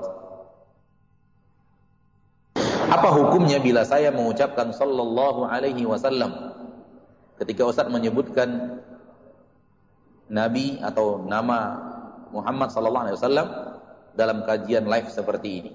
Apa hukumnya bila saya mengucapkan sallallahu alaihi wasallam ketika Ustaz menyebutkan Nabi atau nama Muhammad sallallahu alaihi wasallam dalam kajian live seperti ini?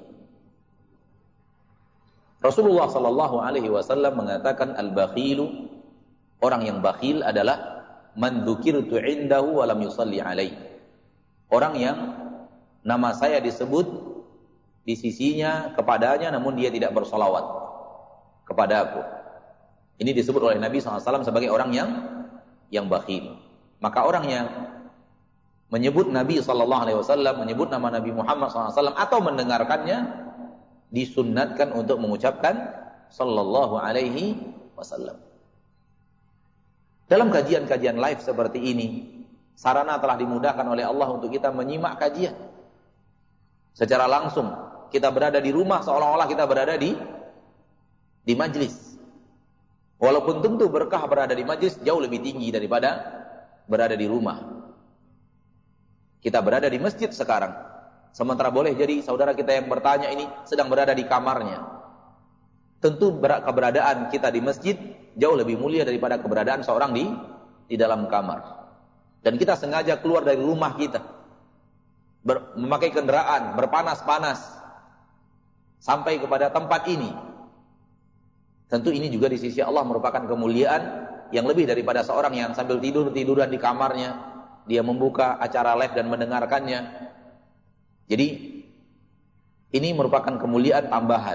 Rasulullah sallallahu alaihi wasallam mengatakan al-bakhilu, orang yang bakhil adalah man dzukirtu indahu wa lam yusalli alaihi. Orang yang nama saya disebut di sisinya kepadanya namun dia tidak bersolawat kepada aku. Ini disebut oleh Nabi SAW sebagai orang yang bakhil. Maka orang yang menyebut Nabi SAW, menyebut nama Nabi Muhammad SAW atau mendengarkannya, disunnatkan untuk mengucapkan sallallahu alaihi wasallam. Dalam kajian-kajian live seperti ini, sarana telah dimudahkan oleh Allah untuk kita menyimak kajian secara langsung. Kita berada di rumah seolah-olah kita berada di majlis. Walaupun tentu berkah berada di majlis jauh lebih tinggi daripada berada di rumah. Kita berada di masjid sekarang. Sementara boleh jadi saudara kita yang bertanya ini sedang berada di kamarnya. Tentu keberadaan kita di masjid jauh lebih mulia daripada keberadaan seorang di dalam kamar. Dan kita sengaja keluar dari rumah kita, memakai kendaraan berpanas-panas sampai kepada tempat ini. Tentu ini juga di sisi Allah merupakan kemuliaan yang lebih daripada seorang yang sambil tiduran di kamarnya, dia membuka acara live dan mendengarkannya. Jadi ini merupakan kemuliaan tambahan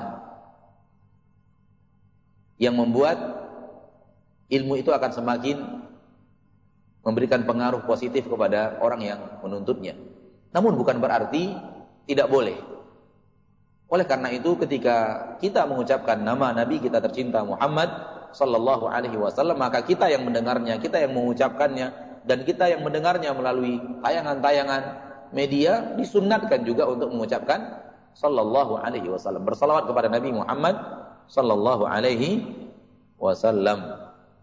yang membuat ilmu itu akan semakin memberikan pengaruh positif kepada orang yang menuntutnya. Namun bukan berarti tidak boleh. Oleh karena itu ketika kita mengucapkan nama Nabi kita tercinta Muhammad sallallahu alaihi wasallam, maka kita yang mendengarnya, kita yang mengucapkannya, dan kita yang mendengarnya melalui tayangan-tayangan media disunnatkan juga untuk mengucapkan sallallahu alaihi wasallam, bersalawat kepada Nabi Muhammad sallallahu alaihi wasallam.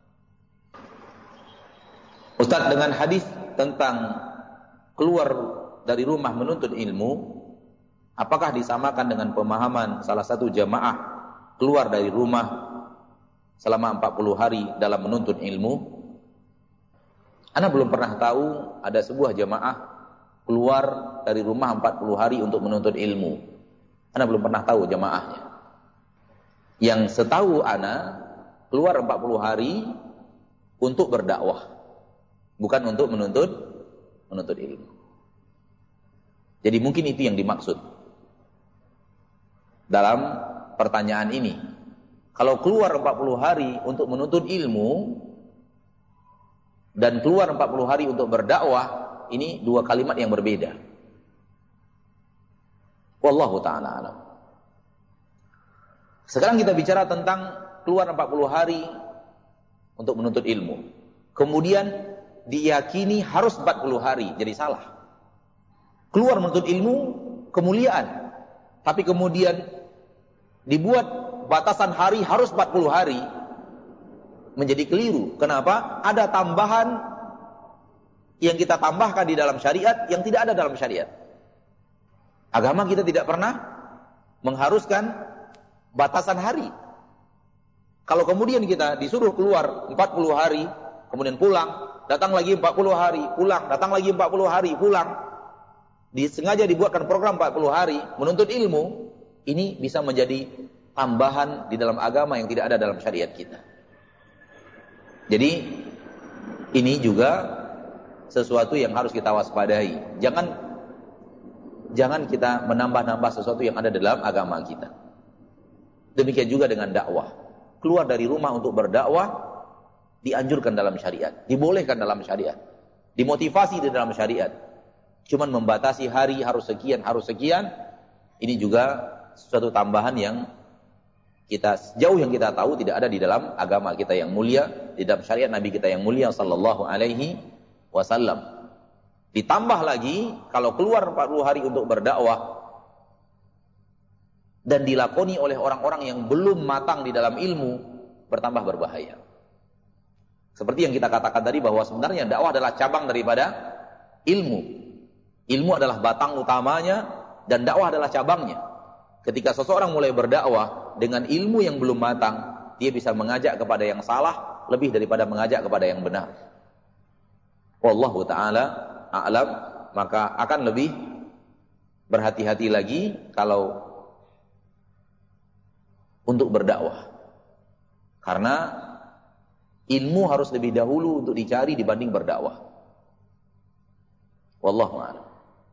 Ustaz, dengan hadis tentang keluar dari rumah menuntut ilmu, apakah disamakan dengan pemahaman salah satu jamaah keluar dari rumah selama 40 hari dalam menuntut ilmu? Ana belum pernah tahu ada sebuah jamaah keluar dari rumah 40 hari untuk menuntut ilmu. Ana belum pernah tahu jamaahnya. Yang setahu ana keluar 40 hari untuk berdakwah, bukan untuk menuntut ilmu. Jadi mungkin itu yang dimaksud dalam pertanyaan ini. Kalau keluar 40 hari untuk menuntut ilmu dan keluar 40 hari untuk berdakwah, ini dua kalimat yang berbeda. Wallahu ta'ala alam. Sekarang kita bicara tentang keluar 40 hari untuk menuntut ilmu. Kemudian diyakini harus 40 hari, jadi salah. Keluar menuntut ilmu, kemuliaan. Tapi kemudian dibuat batasan hari harus 40 hari, menjadi keliru. Kenapa? Ada tambahan yang kita tambahkan di dalam syariat yang tidak ada dalam syariat. Agama kita tidak pernah mengharuskan batasan hari. Kalau kemudian kita disuruh keluar 40 hari, kemudian pulang, datang lagi 40 hari, pulang, datang lagi 40 hari, pulang, disengaja dibuatkan program 40 hari menuntut ilmu, ini bisa menjadi tambahan di dalam agama yang tidak ada dalam syariat kita. Jadi ini juga sesuatu yang harus kita waspadai. Jangan kita menambah-nambah sesuatu yang ada dalam agama kita. Demikian juga dengan dakwah. Keluar dari rumah untuk berdakwah dianjurkan dalam syariat, dibolehkan dalam syariat, dimotivasi di dalam syariat. Cuman membatasi hari harus sekian, ini juga suatu tambahan yang kita sejauh yang kita tahu tidak ada di dalam agama kita yang mulia, di dalam syariat Nabi kita yang mulia sallallahu alaihi wasallam. Ditambah lagi kalau keluar 40 hari untuk berdakwah dan dilakoni oleh orang-orang yang belum matang di dalam ilmu, bertambah berbahaya. Seperti yang kita katakan tadi bahwa sebenarnya dakwah adalah cabang daripada ilmu. Ilmu adalah batang utamanya dan dakwah adalah cabangnya. Ketika seseorang mulai berdakwah dengan ilmu yang belum matang, dia bisa mengajak kepada yang salah lebih daripada mengajak kepada yang benar. Wallahu ta'ala a'lam. Maka akan lebih berhati-hati lagi kalau untuk berdakwah. Karena ilmu harus lebih dahulu untuk dicari dibanding berdakwah. Wallahu a'lam.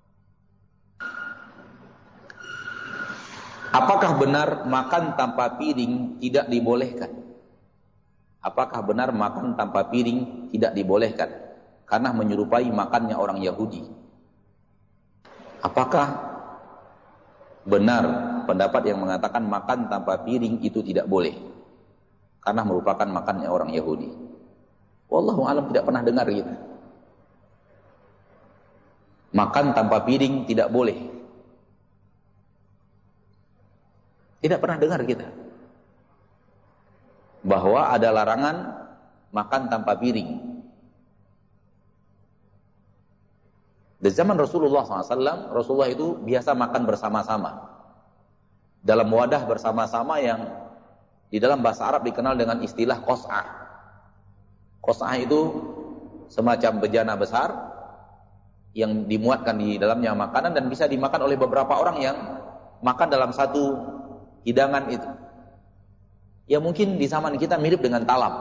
Apakah benar makan tanpa piring tidak dibolehkan? Apakah benar makan tanpa piring tidak dibolehkan? Karena menyerupai makannya orang Yahudi. Apakah benar pendapat yang mengatakan makan tanpa piring itu tidak boleh? Karena merupakan makannya orang Yahudi. Wallahu a'lam, tidak pernah dengar gitu. Makan tanpa piring tidak boleh. Tidak pernah dengar kita bahwa ada larangan makan tanpa piring. Di zaman Rasulullah SAW, Rasulullah itu biasa makan bersama-sama dalam wadah bersama-sama yang di dalam bahasa Arab dikenal dengan istilah qas'ah. Qas'ah itu semacam bejana besar yang dimuatkan di dalamnya makanan dan bisa dimakan oleh beberapa orang yang makan dalam satu hidangan itu. Ya mungkin di zaman kita mirip dengan talam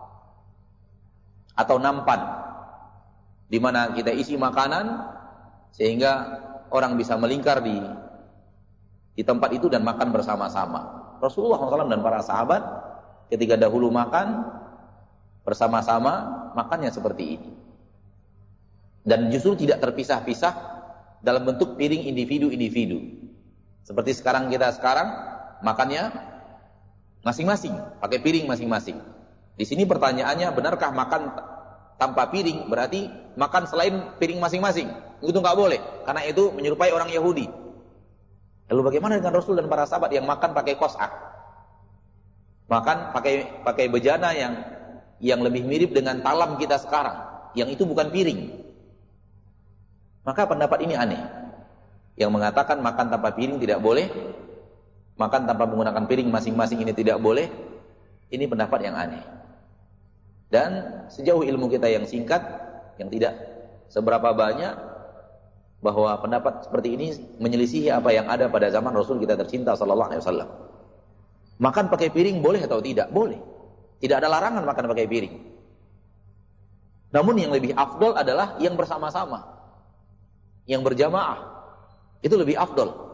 atau nampan, di mana kita isi makanan sehingga orang bisa melingkar di tempat itu dan makan bersama-sama. Rasulullah SAW dan para sahabat ketika dahulu makan bersama-sama, makannya seperti ini. Dan justru tidak terpisah-pisah dalam bentuk piring individu-individu. Seperti kita sekarang makannya masing-masing, pakai piring masing-masing. Di sini pertanyaannya, benarkah makan tanpa piring? Berarti makan selain piring masing-masing. Itu nggak boleh, karena itu menyerupai orang Yahudi. Lalu bagaimana dengan Rasul dan para sahabat yang makan pakai qas'ah? Makan pakai bejana yang lebih mirip dengan talam kita sekarang, yang itu bukan piring. Maka pendapat ini aneh. Yang mengatakan makan tanpa piring tidak boleh, makan tanpa menggunakan piring masing-masing ini tidak boleh, ini pendapat yang aneh. Dan sejauh ilmu kita yang singkat, yang tidak seberapa banyak, bahwa pendapat seperti ini menyelisihi apa yang ada pada zaman Rasul kita tercinta sallallahu alaihi wasallam. Makan pakai piring boleh atau tidak? Boleh. Tidak ada larangan makan pakai piring. Namun yang lebih afdol adalah yang bersama-sama, yang berjamaah. Itu lebih afdol.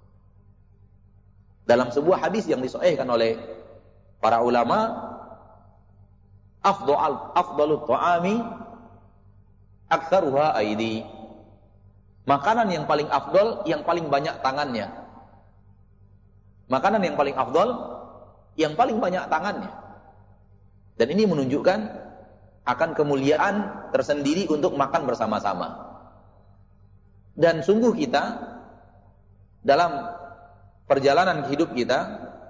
Dalam sebuah hadis yang disahihkan oleh para ulama, afdalut ta'ami aktsaruha aidi. Makanan yang paling afdol, yang paling banyak tangannya. Makanan yang paling afdol, yang paling banyak tangannya. Dan ini menunjukkan akan kemuliaan tersendiri untuk makan bersama-sama. Dan sungguh kita, dalam perjalanan hidup kita,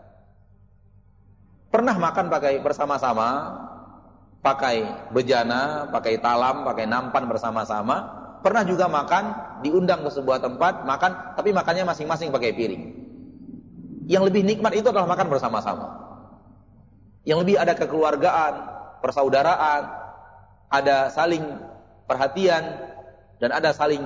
pernah makan pakai bersama-sama, pakai bejana, pakai talam, pakai nampan bersama-sama. Pernah juga makan, diundang ke sebuah tempat, makan, tapi makannya masing-masing pakai piring. Yang lebih nikmat itu adalah makan bersama-sama. Yang lebih ada kekeluargaan, persaudaraan, ada saling perhatian, dan ada saling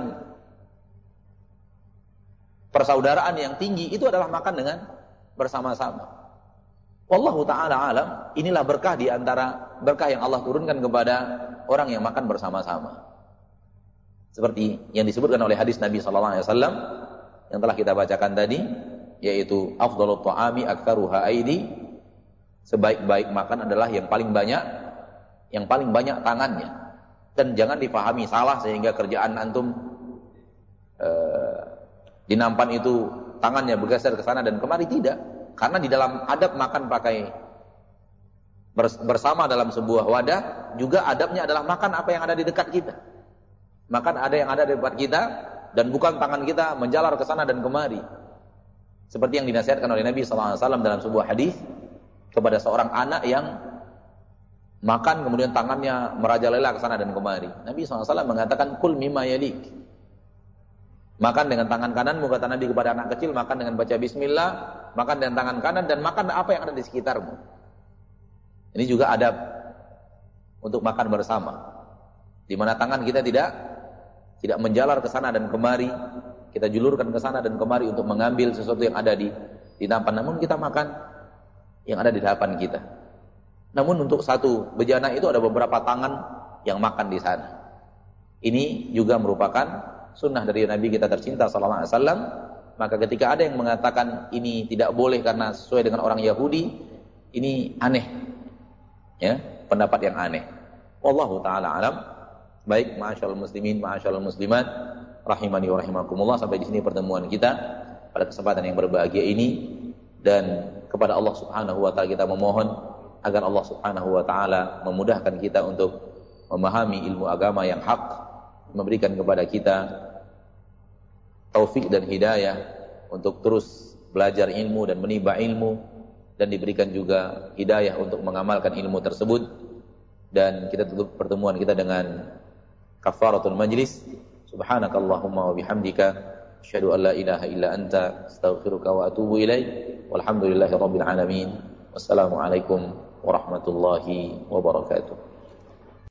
persaudaraan yang tinggi, itu adalah makan dengan bersama-sama. Wallahu ta'ala alam, inilah berkah di antara berkah yang Allah turunkan kepada orang yang makan bersama-sama. Seperti yang disebutkan oleh hadis Nabi SAW yang telah kita bacakan tadi, yaitu afdalut ta'ami aktsaruha aidi, sebaik-baik makan adalah yang paling banyak tangannya. Dan jangan dipahami salah sehingga kerjaan antum di nampan itu tangannya bergeser ke sana dan kemari, tidak. Karena di dalam adab makan pakai bersama dalam sebuah wadah, juga adabnya adalah makan apa yang ada di dekat kita. Makan ada yang ada di dekat kita, dan bukan tangan kita menjalar ke sana dan kemari. Seperti yang dinasihatkan oleh Nabi SAW dalam sebuah hadis kepada seorang anak yang makan kemudian tangannya merajalela ke sana dan kemari. Nabi SAW mengatakan, kul mimma yalik. Makan dengan tangan kananmu, kata Nabi kepada anak kecil, makan dengan baca bismillah, makan dengan tangan kanan, dan makan apa yang ada di sekitarmu. Ini juga adab untuk makan bersama, di mana tangan kita tidak menjalar ke sana dan kemari, kita julurkan ke sana dan kemari untuk mengambil sesuatu yang ada di nampan. Namun kita makan yang ada di hadapan kita. Namun untuk satu bejana itu ada beberapa tangan yang makan di sana. Ini juga merupakan sunnah dari Nabi kita tercinta sallallahu alaihi wasallam. Maka ketika ada yang mengatakan ini tidak boleh karena sesuai dengan orang Yahudi, ini aneh. Ya, pendapat yang aneh. Wallahu taala alam. Baik, ma'asyiral muslimin, ma'asyiral muslimat, rahimani wa rahimakumullah, sampai di sini pertemuan kita pada kesempatan yang berbahagia ini, dan kepada Allah Subhanahu wa taala kita memohon agar Allah Subhanahu wa taala memudahkan kita untuk memahami ilmu agama yang hak, memberikan kepada kita taufik dan hidayah untuk terus belajar ilmu dan menimba ilmu, dan diberikan juga hidayah untuk mengamalkan ilmu tersebut. Dan kita tutup pertemuan kita dengan kafaratul majlis. Subhanakallahumma wa bihamdika asyhadu an la ilaha illa anta astaghfiruka wa atubu ilaik. Walhamdulillahirabbil alamin. Wassalamualaikum warahmatullahi wabarakatuh.